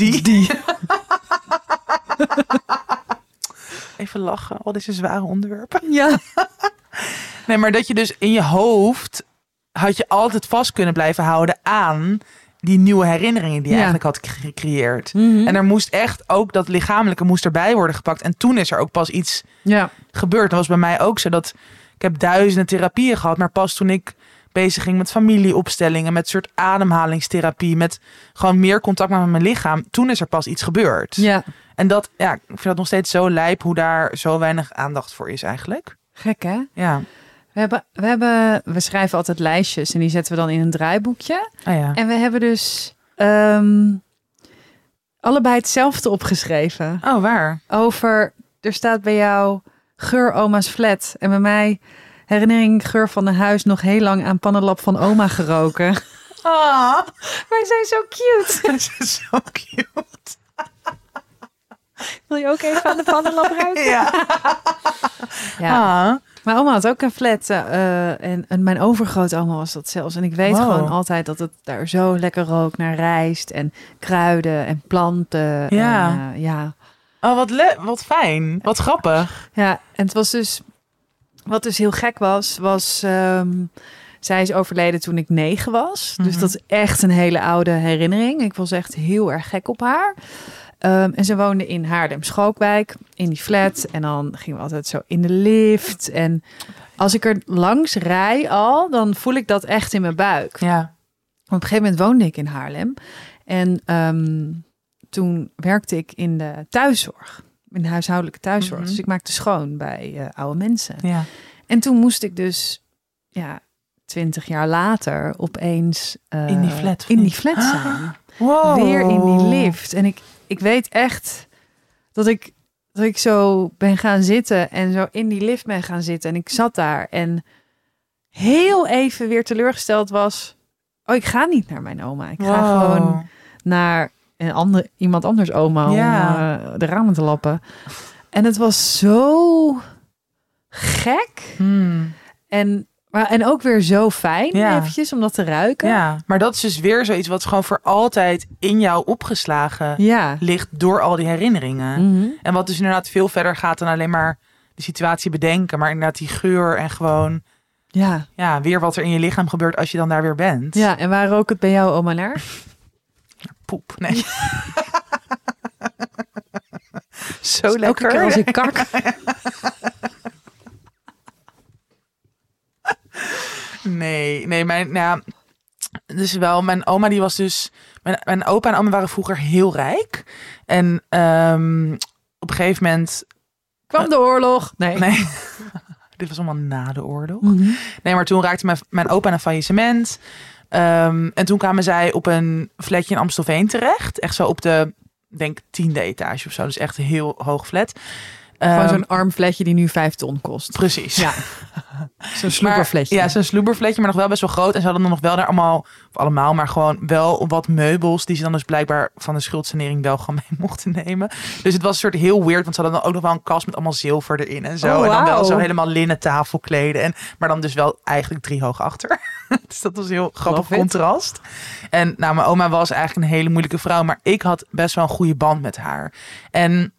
Even lachen, al deze zware onderwerpen. Ja. Nee, maar dat je dus in je hoofd had je altijd vast kunnen blijven houden aan die nieuwe herinneringen die je eigenlijk had gecreëerd. Mm-hmm. En er moest echt ook dat lichamelijke moest erbij worden gepakt. En toen is er ook pas iets gebeurd. Dat was bij mij ook zo dat ik heb duizenden therapieën gehad, maar pas toen ik bezig ging met familieopstellingen, met soort ademhalingstherapie, met gewoon meer contact met mijn lichaam, toen is er pas iets gebeurd. Ja. En dat, ik vind dat nog steeds zo lijp hoe daar zo weinig aandacht voor is eigenlijk. Gek, hè? Ja. We schrijven altijd lijstjes en die zetten we dan in een draaiboekje. Oh ja. En we hebben dus allebei hetzelfde opgeschreven. Oh, waar? Er staat bij jou geur oma's flat. En bij mij herinnering geur van een huis nog heel lang aan pannenlap van oma geroken. Ah, Wij zijn zo cute. dat is zo cute. Wil je ook even aan de pannenlap ruiken? Ja. Ja. Ah. Mijn oma had ook een flat. En mijn overgrootoma was dat zelfs. En ik weet Wow. gewoon altijd dat het daar zo lekker rook naar rijst en kruiden en planten. Ja. En, ja. Oh, wat fijn. Wat grappig. Ja, en het was dus... Wat dus heel gek was... zij is overleden toen ik 9 was. Dus dat is echt een hele oude herinnering. Ik was echt heel erg gek op haar. En ze woonde in Haarlem-Schalkwijk, in die flat. En dan gingen we altijd zo in de lift. En als ik er langs rij al, dan voel ik dat echt in mijn buik. Ja. Op een gegeven moment woonde ik in Haarlem. En toen werkte ik in de thuiszorg. In de huishoudelijke thuiszorg. Dus ik maakte schoon bij oude mensen. Ja. En toen moest ik dus 20 jaar later opeens In die flat, of in die niet? flat zijn. Wow. Weer in die lift. En ik weet echt dat ik zo ben gaan zitten en zo in die lift ben gaan zitten. En ik zat daar en heel even weer teleurgesteld was. Oh, ik ga niet naar mijn oma. Ik ga gewoon naar iemand anders oma om de ramen te lappen. En het was zo gek. En ook weer zo fijn, eventjes, om dat te ruiken. Ja, maar dat is dus weer zoiets wat gewoon voor altijd in jou opgeslagen ligt door al die herinneringen. En wat dus inderdaad veel verder gaat dan alleen maar de situatie bedenken. Maar inderdaad die geur en gewoon weer wat er in je lichaam gebeurt als je dan daar weer bent. Ja, en waar rook het bij jou oma naar? Poep, nee. Zo lekker. Elke keer als ik kak. Nee, dus wel, mijn oma die was dus, mijn opa en oma waren vroeger heel rijk. En op een gegeven moment... Kwam de oorlog? Nee. Dit was allemaal na de oorlog. Nee, maar toen raakte mijn opa aan een faillissement. En toen kwamen zij op een flatje in Amstelveen terecht. Echt zo op de, denk 10e etage of zo. Dus echt een heel hoog flat. Gewoon zo'n arm flatje die nu 5 ton kost. Precies. Ja. Zo'n sloeberfletje. Ja, zo'n sloeberfletje, maar nog wel best wel groot. En ze hadden dan nog wel daar allemaal, maar gewoon wel wat meubels die ze dan dus blijkbaar van de schuldsanering wel gewoon mee mochten nemen. Dus het was een soort heel weird, want ze hadden dan ook nog wel een kast met allemaal zilver erin en zo. Oh, en dan wel wauw. zo helemaal linnen tafelkleden. Maar dan dus wel eigenlijk 3 hoog achter. Dus dat was een heel grappig contrast. En nou, mijn oma was eigenlijk een hele moeilijke vrouw, maar ik had best wel een goede band met haar. En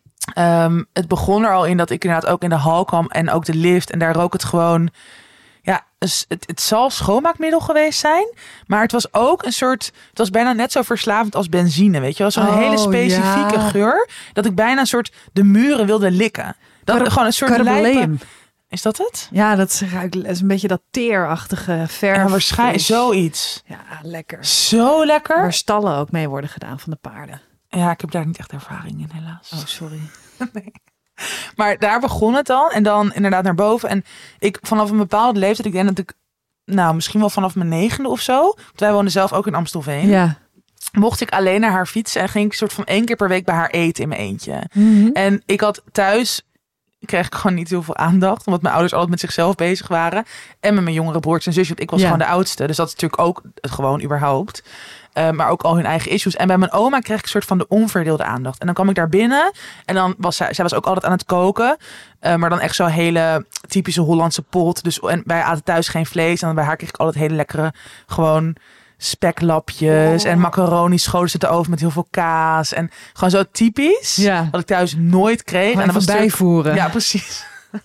het begon er al in dat ik inderdaad ook in de hal kwam en ook de lift. En daar rook het gewoon... Ja, het zal schoonmaakmiddel geweest zijn. Maar het was ook een soort... Het was bijna net zo verslavend als benzine, weet je wel? Zo'n hele specifieke geur. Dat ik bijna een soort de muren wilde likken. Dat gewoon een soort lijpe... Is dat het? Ja, dat is een beetje dat teerachtige verf. Ja, waarschijnlijk zoiets. Ja, lekker. Zo lekker. Waar stallen ook mee worden gedaan van de paarden. Ja, ik heb daar niet echt ervaring in, helaas. Oh, sorry. Nee. Maar daar begon het dan. En dan inderdaad naar boven. En ik vanaf een bepaalde leeftijd, ik denk dat ik... Nou, misschien wel vanaf mijn 9e of zo. Want wij woonden zelf ook in Amstelveen. Ja. Mocht ik alleen naar haar fietsen en ging ik soort van 1 keer per week bij haar eten in mijn eentje. En ik had thuis... kreeg ik gewoon niet heel veel aandacht. Omdat mijn ouders altijd met zichzelf bezig waren. En met mijn jongere broertjes en zusjes. Want ik was gewoon de oudste. Dus dat is natuurlijk ook het gewoon überhaupt. Maar ook al hun eigen issues. En bij mijn oma kreeg ik een soort van de onverdeelde aandacht. En dan kwam ik daar binnen. En dan was zij was ook altijd aan het koken. Maar dan echt zo'n hele typische Hollandse pot. Dus, en wij aten thuis geen vlees. En dan bij haar kreeg ik altijd hele lekkere gewoon speklapjes. En macaroni schoten ze te oven met heel veel kaas. En gewoon zo typisch. Ja. Wat ik thuis nooit kreeg. En dan was bijvoeren. Ja, precies.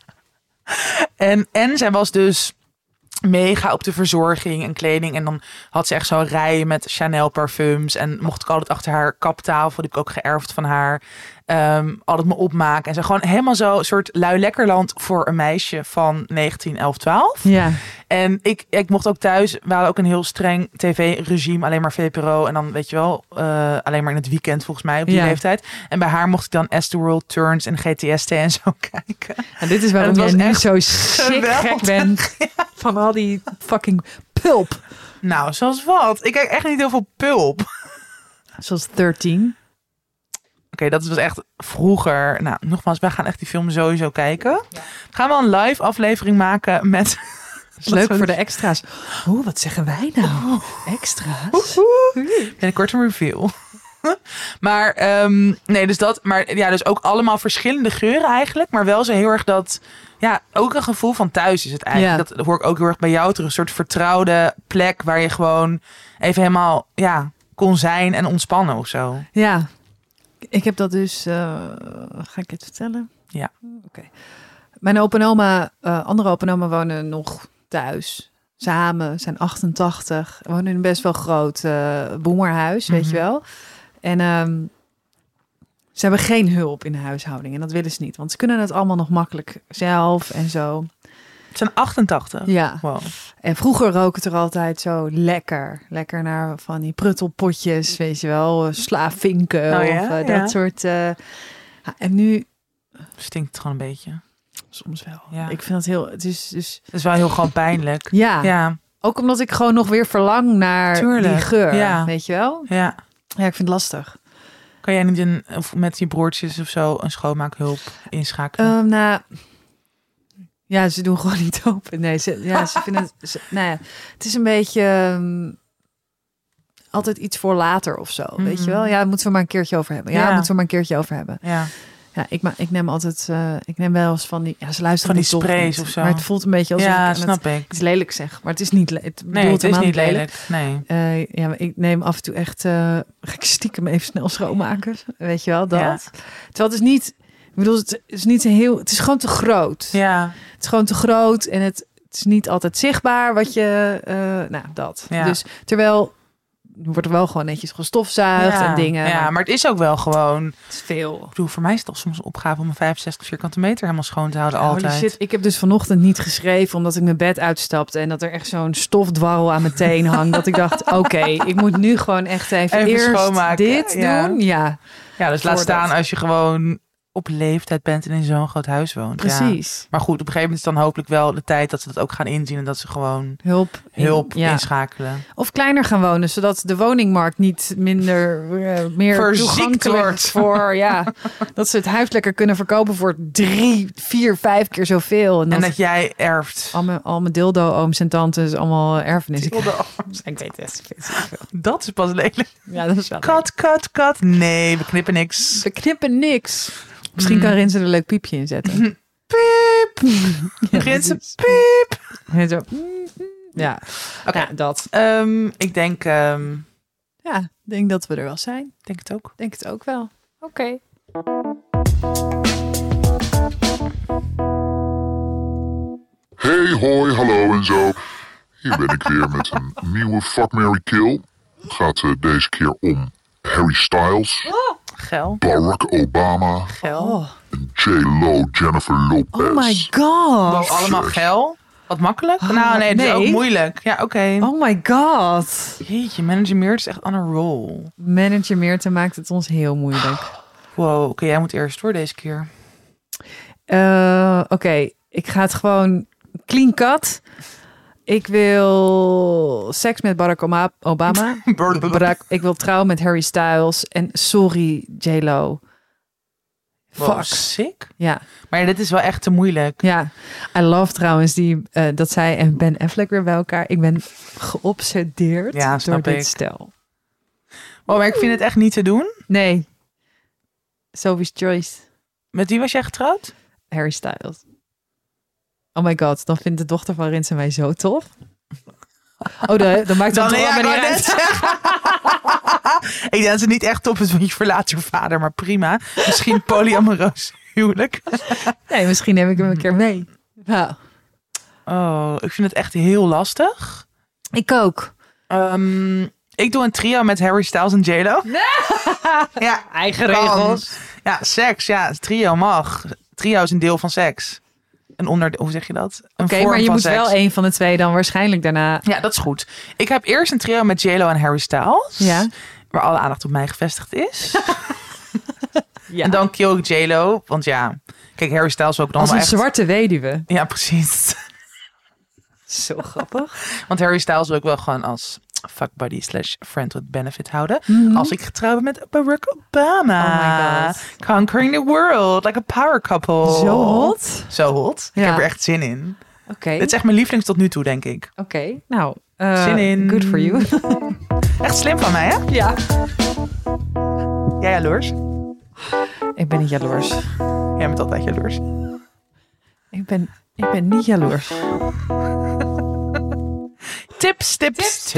En zij was dus mega op de verzorging en kleding. En dan had ze echt zo'n rij met Chanel parfums. En mocht ik altijd achter haar kaptafel. Die heb ik ook geërfd van haar. Altijd me opmaken. En zo gewoon helemaal zo een soort lui lekkerland voor een meisje van 19, 11, 12. Ja. En ik mocht ook thuis. We hadden ook een heel streng tv-regime. Alleen maar VPRO. En dan weet je wel, alleen maar in het weekend volgens mij op die leeftijd. En bij haar mocht ik dan As the World Turns en GTST en zo kijken. En dit is waarom jij nu zo sick gek bent van al die fucking pulp. Nou, zoals wat? Ik kijk echt niet heel veel pulp. Zoals 13. Oké, dat was echt vroeger. Nou, nogmaals, wij gaan echt die film sowieso kijken. Ja. Gaan we een live aflevering maken met... Leuk voor de extra's. Wat zeggen wij nou? Extra's? Binnenkort een reveal. Maar nee, dus dat. Maar ja, dus ook allemaal verschillende geuren eigenlijk. Maar wel zo heel erg dat... Ja, ook een gevoel van thuis is het eigenlijk. Ja. Dat hoor ik ook heel erg bij jou terug. Een soort vertrouwde plek waar je gewoon even helemaal kon zijn en ontspannen of zo. Ja, ik heb dat dus... ga ik het vertellen? Ja. Oké. Mijn opa en oma, andere opa en oma wonen nog thuis. Samen, zijn 88. Wonen in een best wel groot boemerhuis, weet je wel. En ze hebben geen hulp in de huishouding. En dat willen ze niet. Want ze kunnen het allemaal nog makkelijk zelf en zo. Het zijn 88? Ja. Wow. En vroeger rook het er altijd zo lekker. Lekker naar van die pruttelpotjes, weet je wel. Slavinken of dat soort... en nu... Stinkt het gewoon een beetje. Soms wel. Ja. Ik vind het heel... Het is wel heel gewoon pijnlijk. Ja. Ook omdat ik gewoon nog weer verlang naar die geur. Weet je wel? Ja. Ja, ik vind het lastig. Kan jij niet met je broertjes of zo een schoonmaakhulp inschakelen? Ja, ze doen gewoon niet open. Nee, ze vinden het... het is een beetje... altijd iets voor later of zo, weet je wel? Ja, daar moeten we maar een keertje over hebben. Ja, ik neem altijd... ik neem wel eens van die... Ja, ze luisteren van die sprays of zo. Maar het voelt een beetje alsof ik snap ik. Het is lelijk zeg, maar het is niet... Het is niet lelijk. Nee. Maar ik neem af en toe echt... ga ik stiekem even snel schoonmaken. Weet je wel, dat. Ja. Terwijl het is niet... Ik bedoel, het is niet heel... Het is gewoon te groot. Ja. Het is gewoon te groot en het is niet altijd zichtbaar wat je... dat. Ja. Dus terwijl... wordt er wel gewoon netjes gestofzuigd en dingen. Ja, maar het is ook wel gewoon... Het is veel. Ik bedoel, voor mij is het toch soms een opgave om een 65 vierkante meter helemaal schoon te houden altijd. Shit, ik heb dus vanochtend niet geschreven omdat ik mijn bed uitstapte en dat er echt zo'n stofdwarrel aan mijn teen hangt. Dat ik dacht, oké, ik moet nu gewoon echt even eerst schoonmaken. Dit doen. Ja, dus laat staan als je gewoon op leeftijd bent en in zo'n groot huis woont. Precies. Ja. Maar goed, op een gegeven moment is dan hopelijk wel de tijd dat ze dat ook gaan inzien en dat ze gewoon hulp inschakelen. Of kleiner gaan wonen, zodat de woningmarkt niet meer toegankelijk wordt voor dat ze het huis lekker kunnen verkopen voor 3, 4, 5 keer zoveel. En dat jij erft. Al mijn dildo-ooms en tantes allemaal erfenissen. Dildo-ooms. Ik weet het. Dat is pas lelijk. Ja, dat is wel Kat. Nee, we knippen niks. Misschien kan Rinse er een leuk piepje in zetten. Piep. Rinse, piep. En zo. Ja, oké. Ja, dat. Ik denk... ik denk dat we er wel zijn. Denk het ook. Denk het ook wel. Oké. Hey, hoi, hallo en zo. Hier ben ik weer met een nieuwe Fuck, Marry, Kill. Het gaat deze keer om Harry Styles... Gel. Barack Obama. Gel. En J-Lo, Jennifer Lopez. Oh my god. Allemaal gel? Wat makkelijk? Nee, dat is ook moeilijk. Ja, oké. Oh my god. Jeetje, Manager Meert is echt on a roll. Manager Meert maakt het ons heel moeilijk. Wow, oké, jij moet eerst door deze keer. Oké, ik ga het gewoon clean cut. Ik wil seks met Barack Obama. Ik wil trouwen met Harry Styles. En sorry, J-Lo. Fuck. Sick. Ja. Maar dit is wel echt te moeilijk. Ja. I love trouwens dat zij en Ben Affleck weer bij elkaar. Ik ben geobsedeerd door dit stel. Oh, maar ik vind het echt niet te doen. Nee. Sophie's Choice. Met wie was jij getrouwd? Harry Styles. Oh my god, dan vindt de dochter van Rinse mij zo tof. Oh, dan maakt het toch niet uit. Ik denk dat het niet echt top is, want je verlaat je vader, maar prima. Misschien polyamoreus huwelijk. Nee, misschien neem ik hem een keer mee. Ja. Oh, ik vind het echt heel lastig. Ik ook. Ik doe een trio met Harry Styles en J-Lo. Ja, eigen regels. Ja, seks. Ja, trio mag. Trio is een deel van seks. Een onderdeel, hoe zeg je dat? Oké, maar je moet seks. Wel een van de twee dan waarschijnlijk daarna. Ja, dat is goed. Ik heb eerst een trio met J-Lo en Harry Styles. Ja. Waar alle aandacht op mij gevestigd is. Ja. En dan kill ik J-Lo. Want ja, kijk, Harry Styles ook dan als wel een echt... zwarte weduwe. Ja, precies. Zo grappig. Want Harry Styles wil ik wel gewoon als fuckbuddy/friend with benefit houden. Mhm. Als ik getrouwd ben met Barack Obama. Oh my god. Conquering the world, like a power couple. Zo hot. Zo hot. Ik Ja. heb er echt zin in. Oké. Dit is echt mijn lievelings tot nu toe, denk ik. Oké. Nou, Zin in. good for you. Echt slim van mij, hè? Ja. Jij jaloers? Ik ben niet jaloers. Jij bent altijd jaloers. Ik ben niet jaloers. Tips. Tips.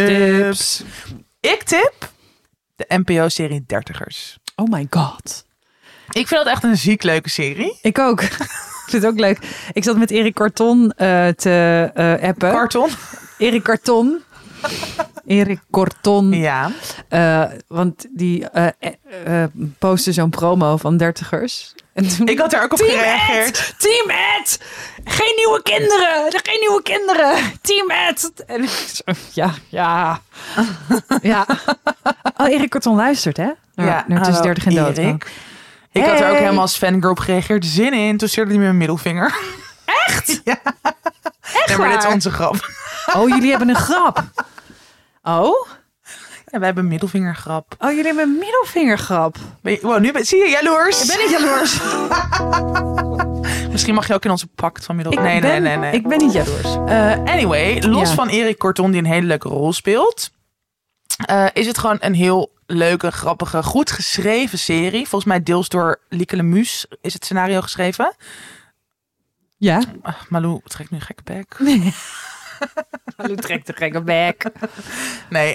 Ik tip de NPO-serie Dertigers. Oh my god. Ik vind dat echt een ziek leuke serie. Ik ook. Ik vind het ook leuk. Ik zat met Erik Corton te appen. Karton. Erik Corton. Erik Corton. Ja. Want die postte zo'n promo van Dertigers. En toen... Ik had daar ook op gereageerd. Team Ed! Geen nieuwe kinderen! Geen nieuwe kinderen! Team Ed! En ik zo, ja. Oh, Erik Corton luistert, hè? Naar Tussen 30 en Dood. Erik. Ik had er ook helemaal als fangirl op gereageerd. Zin in. Toen stuurde hij me een middelvinger. Echt? Ja. Echt Nee, maar dit is waar? onze grap. Oh, jullie hebben een grap. Oh? Ja, wij hebben een middelvingergrap. Oh, jullie hebben een middelvingergrap. Zie je, jaloers? Ik ben niet jaloers. Misschien mag je ook in onze pact van middel... Nee. Ik ben niet jaloers. Anyway, los Ja. van Erik Corton die een hele leuke rol speelt... is het gewoon een heel leuke, grappige, goed geschreven serie. Volgens mij deels door Lieke Lemus is het scenario geschreven. Ja? Malou trekt nu een gekke bek. Hallo, trek de gekke bek. Nee,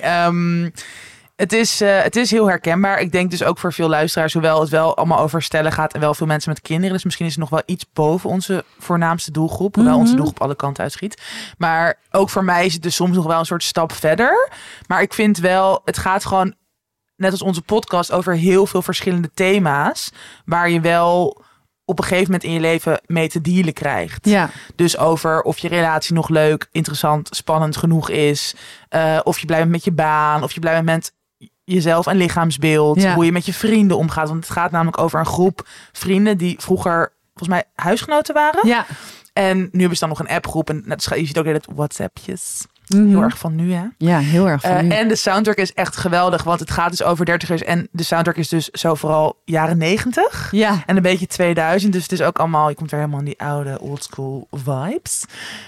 het is heel herkenbaar. Ik denk dus ook voor veel luisteraars, hoewel het wel allemaal over stellen gaat en wel veel mensen met kinderen. Dus misschien is het nog wel iets boven onze voornaamste doelgroep. Hoewel onze doelgroep alle kanten uitschiet. Maar ook voor mij is het dus soms nog wel een soort stap verder. Maar ik vind wel, het gaat gewoon, net als onze podcast, over heel veel verschillende thema's. Waar je wel op een gegeven moment in je leven mee te dealen krijgt. Ja. Dus over of je relatie nog leuk, interessant, spannend genoeg is. Of je blij bent met je baan. Of je blij bent met jezelf en lichaamsbeeld. Ja. Hoe je met je vrienden omgaat. Want het gaat namelijk over een groep vrienden die vroeger volgens mij huisgenoten waren. Ja. En nu hebben ze dan nog een appgroep. En je ziet ook dat WhatsAppjes. Mhm. Heel erg van nu, hè? Ja, heel erg van nu. En de soundtrack is echt geweldig. Want het gaat dus over dertigers. En de soundtrack is dus zo vooral jaren 90. Ja. En een beetje 2000. Dus het is ook allemaal... Je komt weer helemaal in die oude oldschool vibes.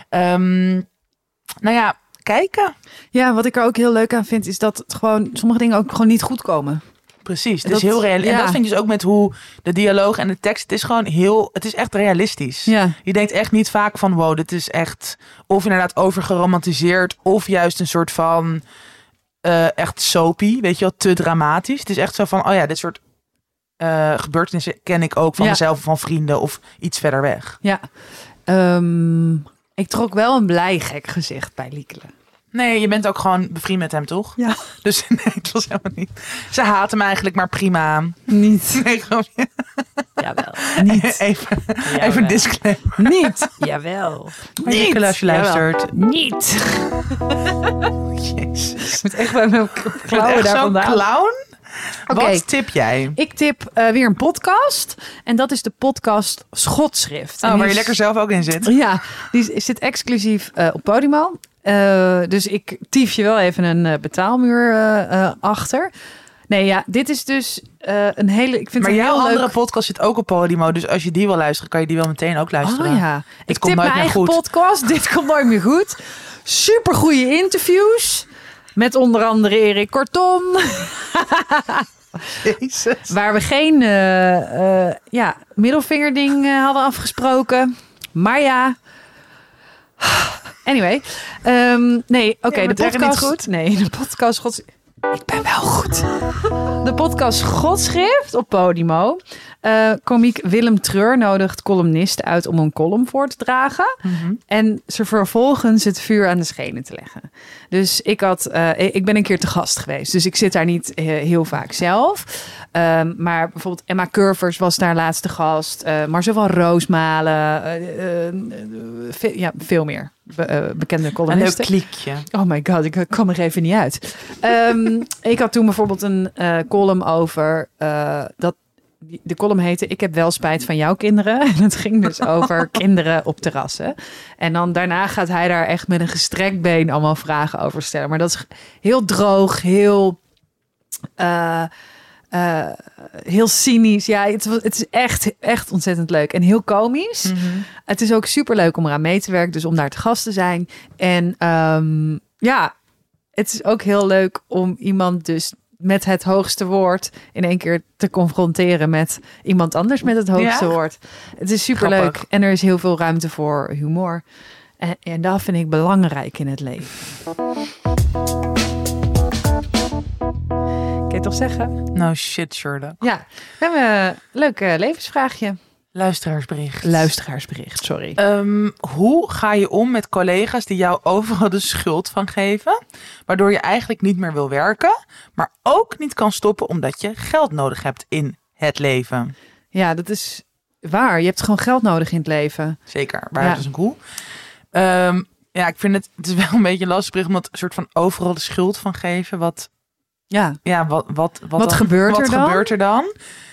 Nou ja, kijken. Ja, wat ik er ook heel leuk aan vind, is dat het gewoon sommige dingen ook gewoon niet goed komen. Precies. Het Dat- is heel real. ja. En dat vind je dus ook met hoe de dialoog en de tekst... Het is gewoon heel... Het is echt realistisch. Ja. Je denkt echt niet vaak van... Wow, dit is echt... Of inderdaad overgeromantiseerd. Of juist een soort van... echt soapy. Weet je wel, te dramatisch. Het is echt zo van... Oh ja, dit soort gebeurtenissen ken ik ook van Ja. mezelf of van vrienden. Of iets verder weg. Ja. Ik trok wel een blij gek gezicht bij Liekele. Nee, je bent ook gewoon bevriend met hem, toch? Ja. Dus nee, het was helemaal niet. Ze haat hem eigenlijk, maar prima. Niet. Nee, gewoon Jawel. Niet. even een disclaimer. Niet. Jawel. Niet. Als je luistert. Niet. Jezus. Ik moet echt bij mijn Ik ben klauwen echt daar zo'n vandaan. clown. Oké. Wat tip jij? Ik tip weer een podcast. En dat is de podcast Schotschrift. En Oh, die waar je is- lekker zelf ook in zit. Ja, die zit exclusief op Podimo. Dus ik tief je wel even een betaalmuur achter. Nee, ja, dit is dus een hele... Ik vind Maar het een jouw heel andere leuk... podcast zit ook op Podimo. Dus als je die wil luisteren, kan je die wel meteen ook luisteren. Oh ja, ik komt tip nooit mijn meer eigen goed. podcast. Dit komt nooit meer goed. Super goede interviews. Met onder andere Erik Corton. Jezus. Waar we geen middelvingerding hadden afgesproken. Maar ja. Anyway. Nee, oké. Ja, de bent echt podcast... niet goed? Nee, de podcast... Ik ben wel goed. De podcast Godschrift op Podimo. Komiek Willem Treur nodigt columnisten uit om een column voor te dragen. En ze vervolgens het vuur aan de schenen te leggen. Dus ik ben een keer te gast geweest. Dus ik zit daar niet heel vaak zelf. Maar bijvoorbeeld Emma Curvers was daar laatste gast. Marcel van Roosmalen. Veel meer bekende Een leuk columnisten. kliekje. Oh my god, ik kwam er even niet uit. Ik had toen bijvoorbeeld een column over dat de column heette Ik heb wel spijt van jouw kinderen. En het ging dus over kinderen op terrassen. En dan daarna gaat hij daar echt met een gestrekt been allemaal vragen over stellen. Maar dat is heel droog, heel cynisch. Ja, het is echt ontzettend leuk. En heel komisch. Mhm. Het is ook super leuk om eraan mee te werken. Dus om daar te gast te zijn. En het is ook heel leuk om iemand dus met het hoogste woord in één keer te confronteren met iemand anders met het hoogste woord. Het is super leuk. Grappig. En er is heel veel ruimte voor humor. En dat vind ik belangrijk in het leven. Kan je toch zeggen? Nou shit, Sherlock. Ja, we hebben een leuk levensvraagje. Luisteraarsbericht. Sorry. Hoe ga je om met collega's die jou overal de schuld van geven, waardoor je eigenlijk niet meer wil werken, maar ook niet kan stoppen omdat je geld nodig hebt in het leven? Ja, dat is waar. Je hebt gewoon geld nodig in het leven. Zeker, waar is een koe? Ja, ik vind het is wel een beetje lastig bericht, omdat een soort van overal de schuld van geven. Wat Wat gebeurt er dan?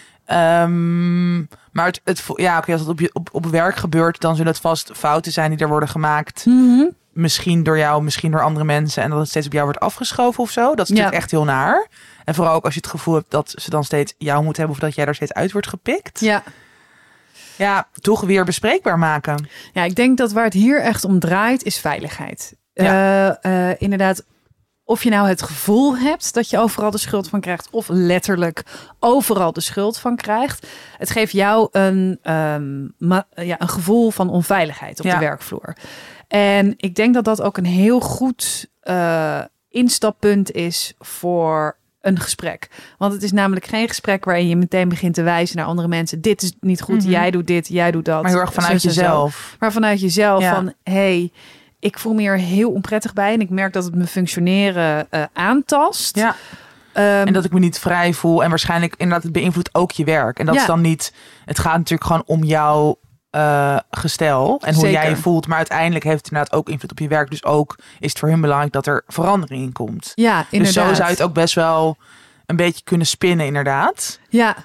Maar als het op werk gebeurt, dan zullen het vast fouten zijn die er worden gemaakt. Mm-hmm. Misschien door jou, misschien door andere mensen. En dat het steeds op jou wordt afgeschoven of zo. Dat is natuurlijk echt heel naar. En vooral ook als je het gevoel hebt dat ze dan steeds jou moeten hebben, of dat jij er steeds uit wordt gepikt. Ja, toch weer bespreekbaar maken. Ja, ik denk dat waar het hier echt om draait, is veiligheid. Inderdaad, of je nou het gevoel hebt dat je overal de schuld van krijgt, of letterlijk overal de schuld van krijgt. Het geeft jou een gevoel van onveiligheid op de werkvloer. En ik denk dat dat ook een heel goed instappunt is voor een gesprek. Want het is namelijk geen gesprek waarin je meteen begint te wijzen naar andere mensen. Dit is niet goed, jij doet dit, jij doet dat. Maar heel erg vanuit jezelf. Maar vanuit jezelf van, hey, ik voel me er heel onprettig bij en ik merk dat het mijn functioneren aantast. Ja. En dat ik me niet vrij voel. En waarschijnlijk inderdaad, het beïnvloedt ook je werk. En dat is dan niet... Het gaat natuurlijk gewoon om jouw gestel en hoe jij je voelt. Maar uiteindelijk heeft het inderdaad ook invloed op je werk. Dus ook is het voor hun belangrijk dat er verandering in komt. Ja, inderdaad. Dus zo zou je het ook best wel een beetje kunnen spinnen, inderdaad. Ja.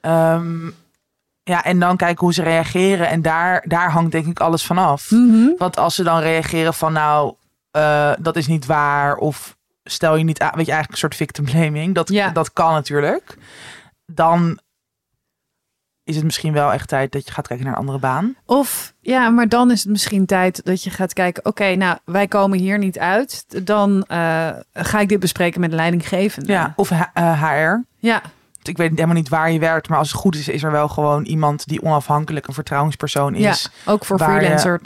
En dan kijken hoe ze reageren. En daar hangt denk ik alles vanaf. Mm-hmm. Want als ze dan reageren van dat is niet waar. Of stel je niet aan. Weet je, eigenlijk een soort victim blaming. Dat kan natuurlijk. Dan is het misschien wel echt tijd dat je gaat kijken naar een andere baan. Of, maar dan is het misschien tijd dat je gaat kijken, oké, nou, wij komen hier niet uit. Dan ga ik dit bespreken met de leidinggevende. Ja, of HR. Ja. Ik weet helemaal niet waar je werkt, maar als het goed is, is er wel gewoon iemand die onafhankelijk een vertrouwenspersoon is. Ja, ook voor freelancer.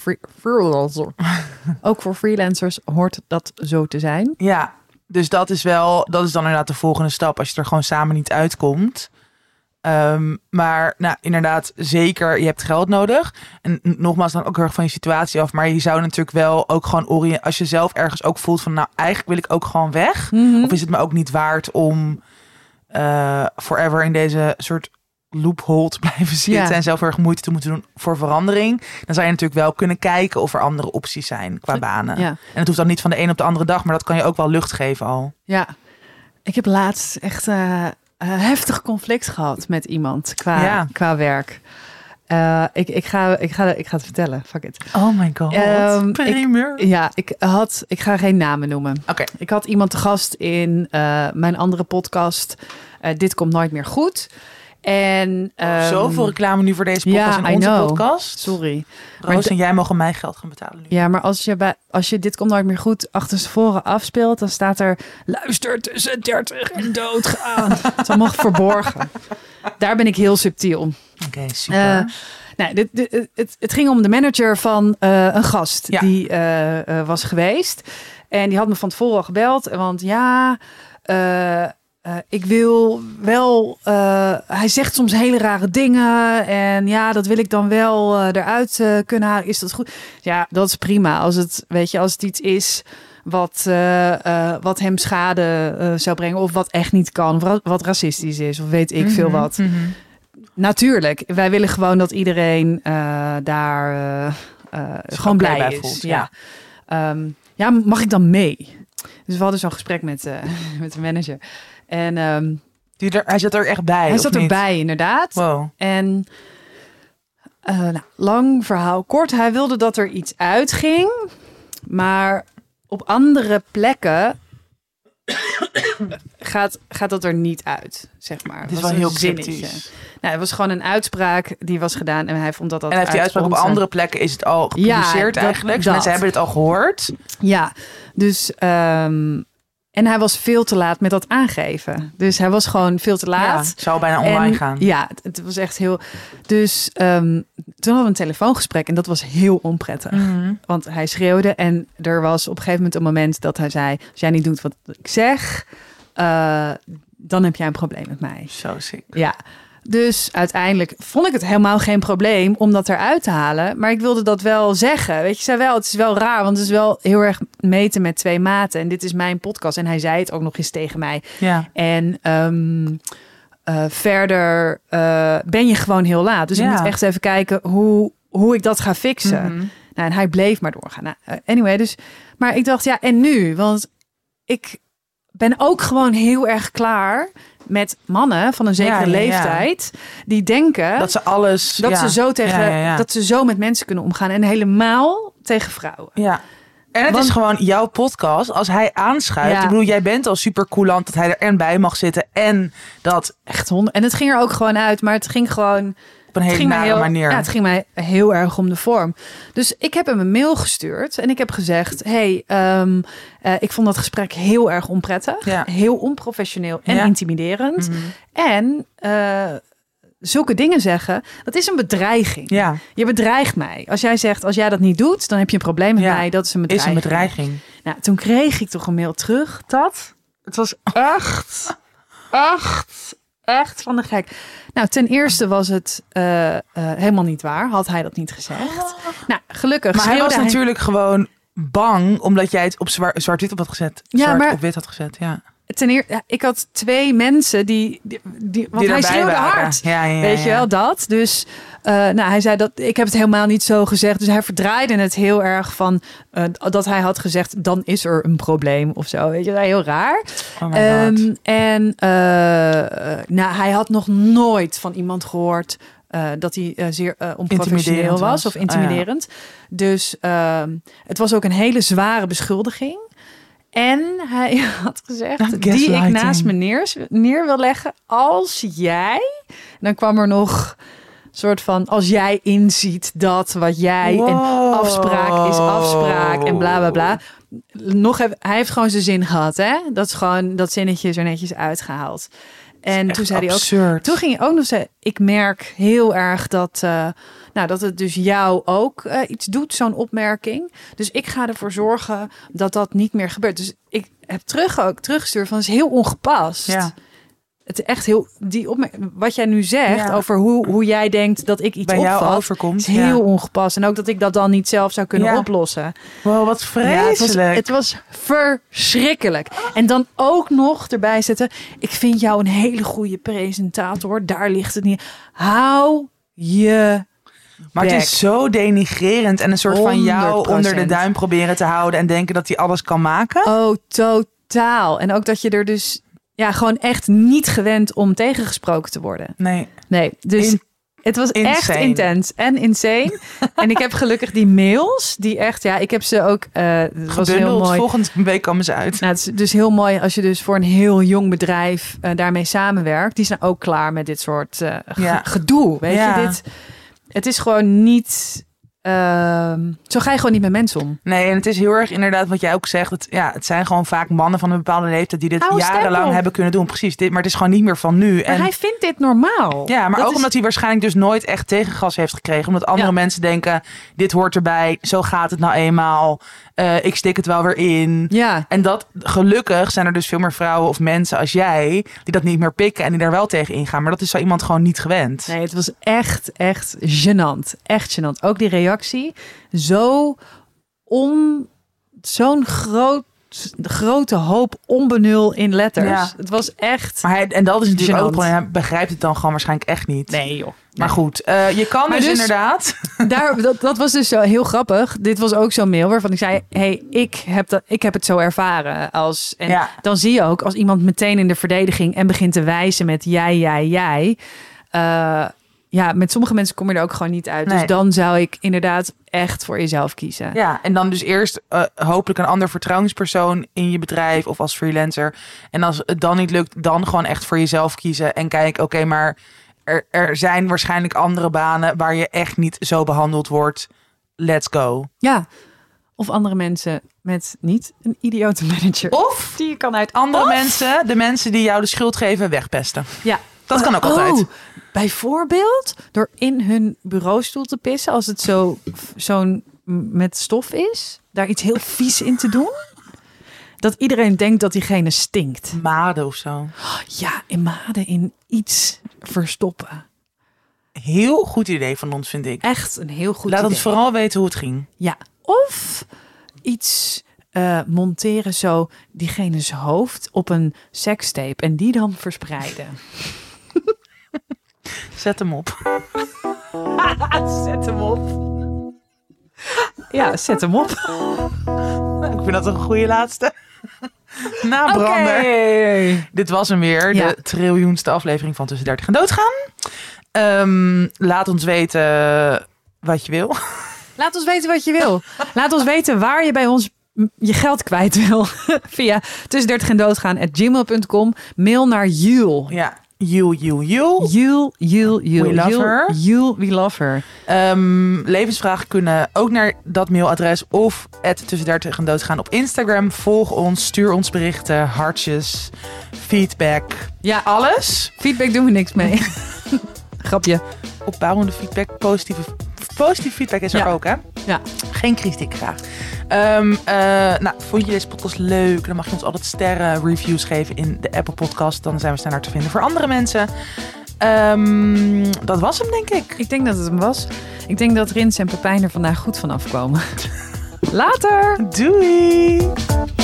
Ook voor freelancers hoort dat zo te zijn. Ja, dus dat is dan inderdaad de volgende stap als je er gewoon samen niet uitkomt. Maar inderdaad, zeker, je hebt geld nodig. En nogmaals, dan ook heel erg van je situatie af. Maar je zou natuurlijk wel ook gewoon als je zelf ergens ook voelt van, eigenlijk wil ik ook gewoon weg. Mm-hmm. Of is het me ook niet waard om forever in deze soort loophole te blijven zitten en zelf erg moeite te moeten doen voor verandering. Dan zou je natuurlijk wel kunnen kijken of er andere opties zijn qua banen. Ja. En het hoeft dan niet van de een op de andere dag, maar dat kan je ook wel lucht geven al. Ja, ik heb laatst echt heftig conflict gehad met iemand qua werk. Ik ga het vertellen. Fuck it. Oh my god. Ik ga geen namen noemen. Okay. Ik had iemand te gast in mijn andere podcast. Dit komt nooit meer goed. En zoveel reclame nu voor deze podcast in onze podcast. Sorry. Roos en jij mogen mij geld gaan betalen nu. Ja, maar als je dit komt nooit meer goed achterstevoren afspeelt, dan staat er luister tussen 30 en doodgaan. Het is allemaal verborgen. Daar ben ik heel subtiel. Oké, super. Het ging om de manager van een gast die was geweest. En die had me van tevoren al gebeld. Want ik wil wel... hij zegt soms hele rare dingen. En dat wil ik dan wel eruit kunnen halen. Is dat goed? Ja, dat is prima. Als het iets is wat hem schade zou brengen. Of wat echt niet kan. Wat racistisch is. Of weet ik veel wat. Mm-hmm. Natuurlijk. Wij willen gewoon dat iedereen daar gewoon blij is. Voelt, ja, mag ik dan mee? Dus we hadden zo'n gesprek met de manager. En Hij zat er echt bij. Hij zat of niet? erbij, inderdaad. Wow. En lang verhaal kort. Hij wilde dat er iets uitging. Maar op andere plekken gaat dat er niet uit, zeg maar. Het is was wel heel een zinnetje. cryptisch. Nou, het was gewoon een uitspraak die was gedaan. En hij vond dat En heeft die uitspraak op andere plekken is het al gepubliceerd eigenlijk. Dus mensen hebben het al gehoord. Ja, dus... en hij was veel te laat met dat aangeven. Dus hij was gewoon veel te laat. Ja, zou bijna online gaan. Ja, het was echt heel... Dus toen hadden we een telefoongesprek en dat was heel onprettig. Mhm. Want hij schreeuwde en er was op een gegeven moment een moment dat hij zei... als jij niet doet wat ik zeg, dan heb jij een probleem met mij. Zo sick. Ja, dus uiteindelijk vond ik het helemaal geen probleem om dat eruit te halen. Maar ik wilde dat wel zeggen. Weet je, zei wel, het is wel raar, want het is wel heel erg meten met 2 maten. En dit is mijn podcast. En hij zei het ook nog eens tegen mij. Ja. En verder ben je gewoon heel laat. Dus ik moet echt even kijken hoe ik dat ga fixen. Mhm. Nou, en hij bleef maar doorgaan. Nou, anyway, dus... Maar ik dacht, ja, en nu? Want ik ben ook gewoon heel erg klaar met mannen van een zekere leeftijd die denken dat ze alles... ze zo tegen dat ze zo met mensen kunnen omgaan en helemaal tegen vrouwen. Ja. En het is gewoon jouw podcast. Als hij aanschuift, Ja. ik bedoel, jij bent al super coulant dat hij er en bij mag zitten en dat Echt en het ging er ook gewoon uit, maar het ging gewoon op een hele nare manier. Ja, het ging mij heel erg om de vorm. Dus ik heb hem een mail gestuurd en ik heb gezegd, ik vond dat gesprek heel erg onprettig, heel onprofessioneel en intimiderend. Mhm. En zulke dingen zeggen, dat is een bedreiging. Ja. Je bedreigt mij. Als jij zegt, als jij dat niet doet, dan heb je een probleem met mij. Dat is een bedreiging. Is een bedreiging. Nou, toen kreeg ik toch een mail terug. Het was echt van de gek. Nou, ten eerste was het helemaal niet waar. Had hij dat niet gezegd. Nou, gelukkig. Maar hij was natuurlijk gewoon bang, omdat jij het op zwart-wit op had gezet. Zwart op wit had gezet, ja. Ten eerste, ik had 2 mensen die want hij schreeuwde hard. Ja, weet je wel, dat. Dus hij zei dat ik heb het helemaal niet zo gezegd. Dus hij verdraaide het heel erg van dat hij had gezegd, dan is er een probleem of zo. Weet je, heel raar. Oh my God. En hij had nog nooit van iemand gehoord dat hij zeer onprofessioneel was of intimiderend. Dus het was ook een hele zware beschuldiging. En hij had gezegd, die ik naast me neer wil leggen als jij... Dan kwam er nog soort van, als jij inziet dat wat jij... En afspraak is afspraak en bla bla bla. Hij heeft gewoon zijn zin gehad, hè? Dat is gewoon, dat zinnetje is er netjes uitgehaald. En toen zei absurd. hij ook... Toen ging hij ook nog zeggen, ik merk heel erg dat... dat het dus jou ook iets doet, zo'n opmerking. Dus ik ga ervoor zorgen dat dat niet meer gebeurt. Dus ik heb teruggestuurd van, het is heel ongepast. Ja. Het is echt heel... wat jij nu zegt over hoe jij denkt dat ik iets bij jou opvat, overkomt, is heel ongepast. En ook dat ik dat dan niet zelf zou kunnen oplossen. Wow, wat vreselijk. Het was verschrikkelijk. En dan ook nog erbij zetten, ik vind jou een hele goede presentator. Daar ligt het niet. Hou je... Maar het is zo denigrerend en een soort van jou 100%. onder de duim proberen te houden en denken dat hij alles kan maken. Oh, totaal. En ook dat je er dus gewoon echt niet gewend om tegengesproken te worden. Nee, dus het was echt intens en insane. En ik heb gelukkig die mails, die echt, ik heb ze ook... het was heel mooi. Volgende week komen ze uit. Nou, het is dus heel mooi als je dus voor een heel jong bedrijf daarmee samenwerkt. Die zijn ook klaar met dit soort gedoe. Weet je, dit... Het is gewoon niet... zo ga je gewoon niet met mensen om. Nee, en het is heel erg inderdaad wat jij ook zegt. Het zijn gewoon vaak mannen van een bepaalde leeftijd die dit jarenlang hebben kunnen doen. Precies, maar het is gewoon niet meer van nu. Maar hij vindt dit normaal. Ja, maar ook omdat hij waarschijnlijk dus nooit echt tegengas heeft gekregen. Omdat andere mensen denken, dit hoort erbij. Zo gaat het nou eenmaal. Ik stik het wel weer in. Ja. En dat, gelukkig zijn er dus veel meer vrouwen of mensen als jij die dat niet meer pikken en die daar wel tegen ingaan. Maar dat is zo iemand gewoon niet gewend. Nee, het was echt gênant. Echt gênant. Ook die reactie. Zo'n groot de grote hoop onbenul in letters. Ja. Het was echt... En dat is natuurlijk ook Gênant. het probleem. Hij begrijpt het dan gewoon waarschijnlijk echt niet. Nee joh. Maar goed, je kan Maar dus dus- inderdaad... Dat was dus zo heel grappig. Dit was ook zo'n mail waarvan ik zei... hey, ik heb het zo ervaren. En Ja. dan zie je ook als iemand meteen in de verdediging... en begint te wijzen met jij... ja, met sommige mensen kom je er ook gewoon niet uit. Nee. Dus dan zou ik inderdaad echt voor jezelf kiezen. Ja, en dan dus eerst hopelijk een ander vertrouwenspersoon in je bedrijf of als freelancer. En als het dan niet lukt, dan gewoon echt voor jezelf kiezen. En kijk, oké, maar er zijn waarschijnlijk andere banen waar je echt niet zo behandeld wordt. Let's go. Ja. Of andere mensen met niet een idiote manager. Of die je kan uit andere mensen, de mensen die jou de schuld geven, wegpesten. Ja. Dat kan ook altijd. Bijvoorbeeld door in hun bureaustoel te pissen als het zo'n met stof is. Daar iets heel vies in te doen. Dat iedereen denkt dat diegene stinkt. Maden of zo. Ja, in maden in iets verstoppen. Heel goed idee van ons, vind ik. Echt een heel goed Laat idee. ons vooral weten hoe het ging. Ja, of iets monteren zo diegene's hoofd op een sekstape en die dan verspreiden. Zet hem op. Zet hem op. Ja, zet hem op. Ik vind dat een goede laatste. Nabrander. Oké. Dit was hem weer. Ja. De triljoenste aflevering van Tussen 30 en Doodgaan. Laat ons weten wat je wil. Laat ons weten wat je wil. Laat ons weten waar je bij ons je geld kwijt wil. Via tussen 30 en doodgaan @gmail.com. Mail naar Jul. Ja. You. Jul. We love her. Jul, we love her. Levensvragen kunnen ook naar dat mailadres of tussen 30 en doodgaan op Instagram. Volg ons, stuur ons berichten, hartjes, feedback. Ja, Alles. feedback doen we niks mee. Grapje. Opbouwende feedback, positieve feedback is er Ja. ook, hè? Ja. Geen kritiek graag. Vond je deze podcast leuk? Dan mag je ons altijd sterren reviews geven in de Apple Podcast. Dan zijn we sneller te vinden voor andere mensen. Dat was hem, denk ik. Ik denk dat het hem was. Ik denk dat Rins en Pepijn er vandaag goed van afkomen. Later! Doei!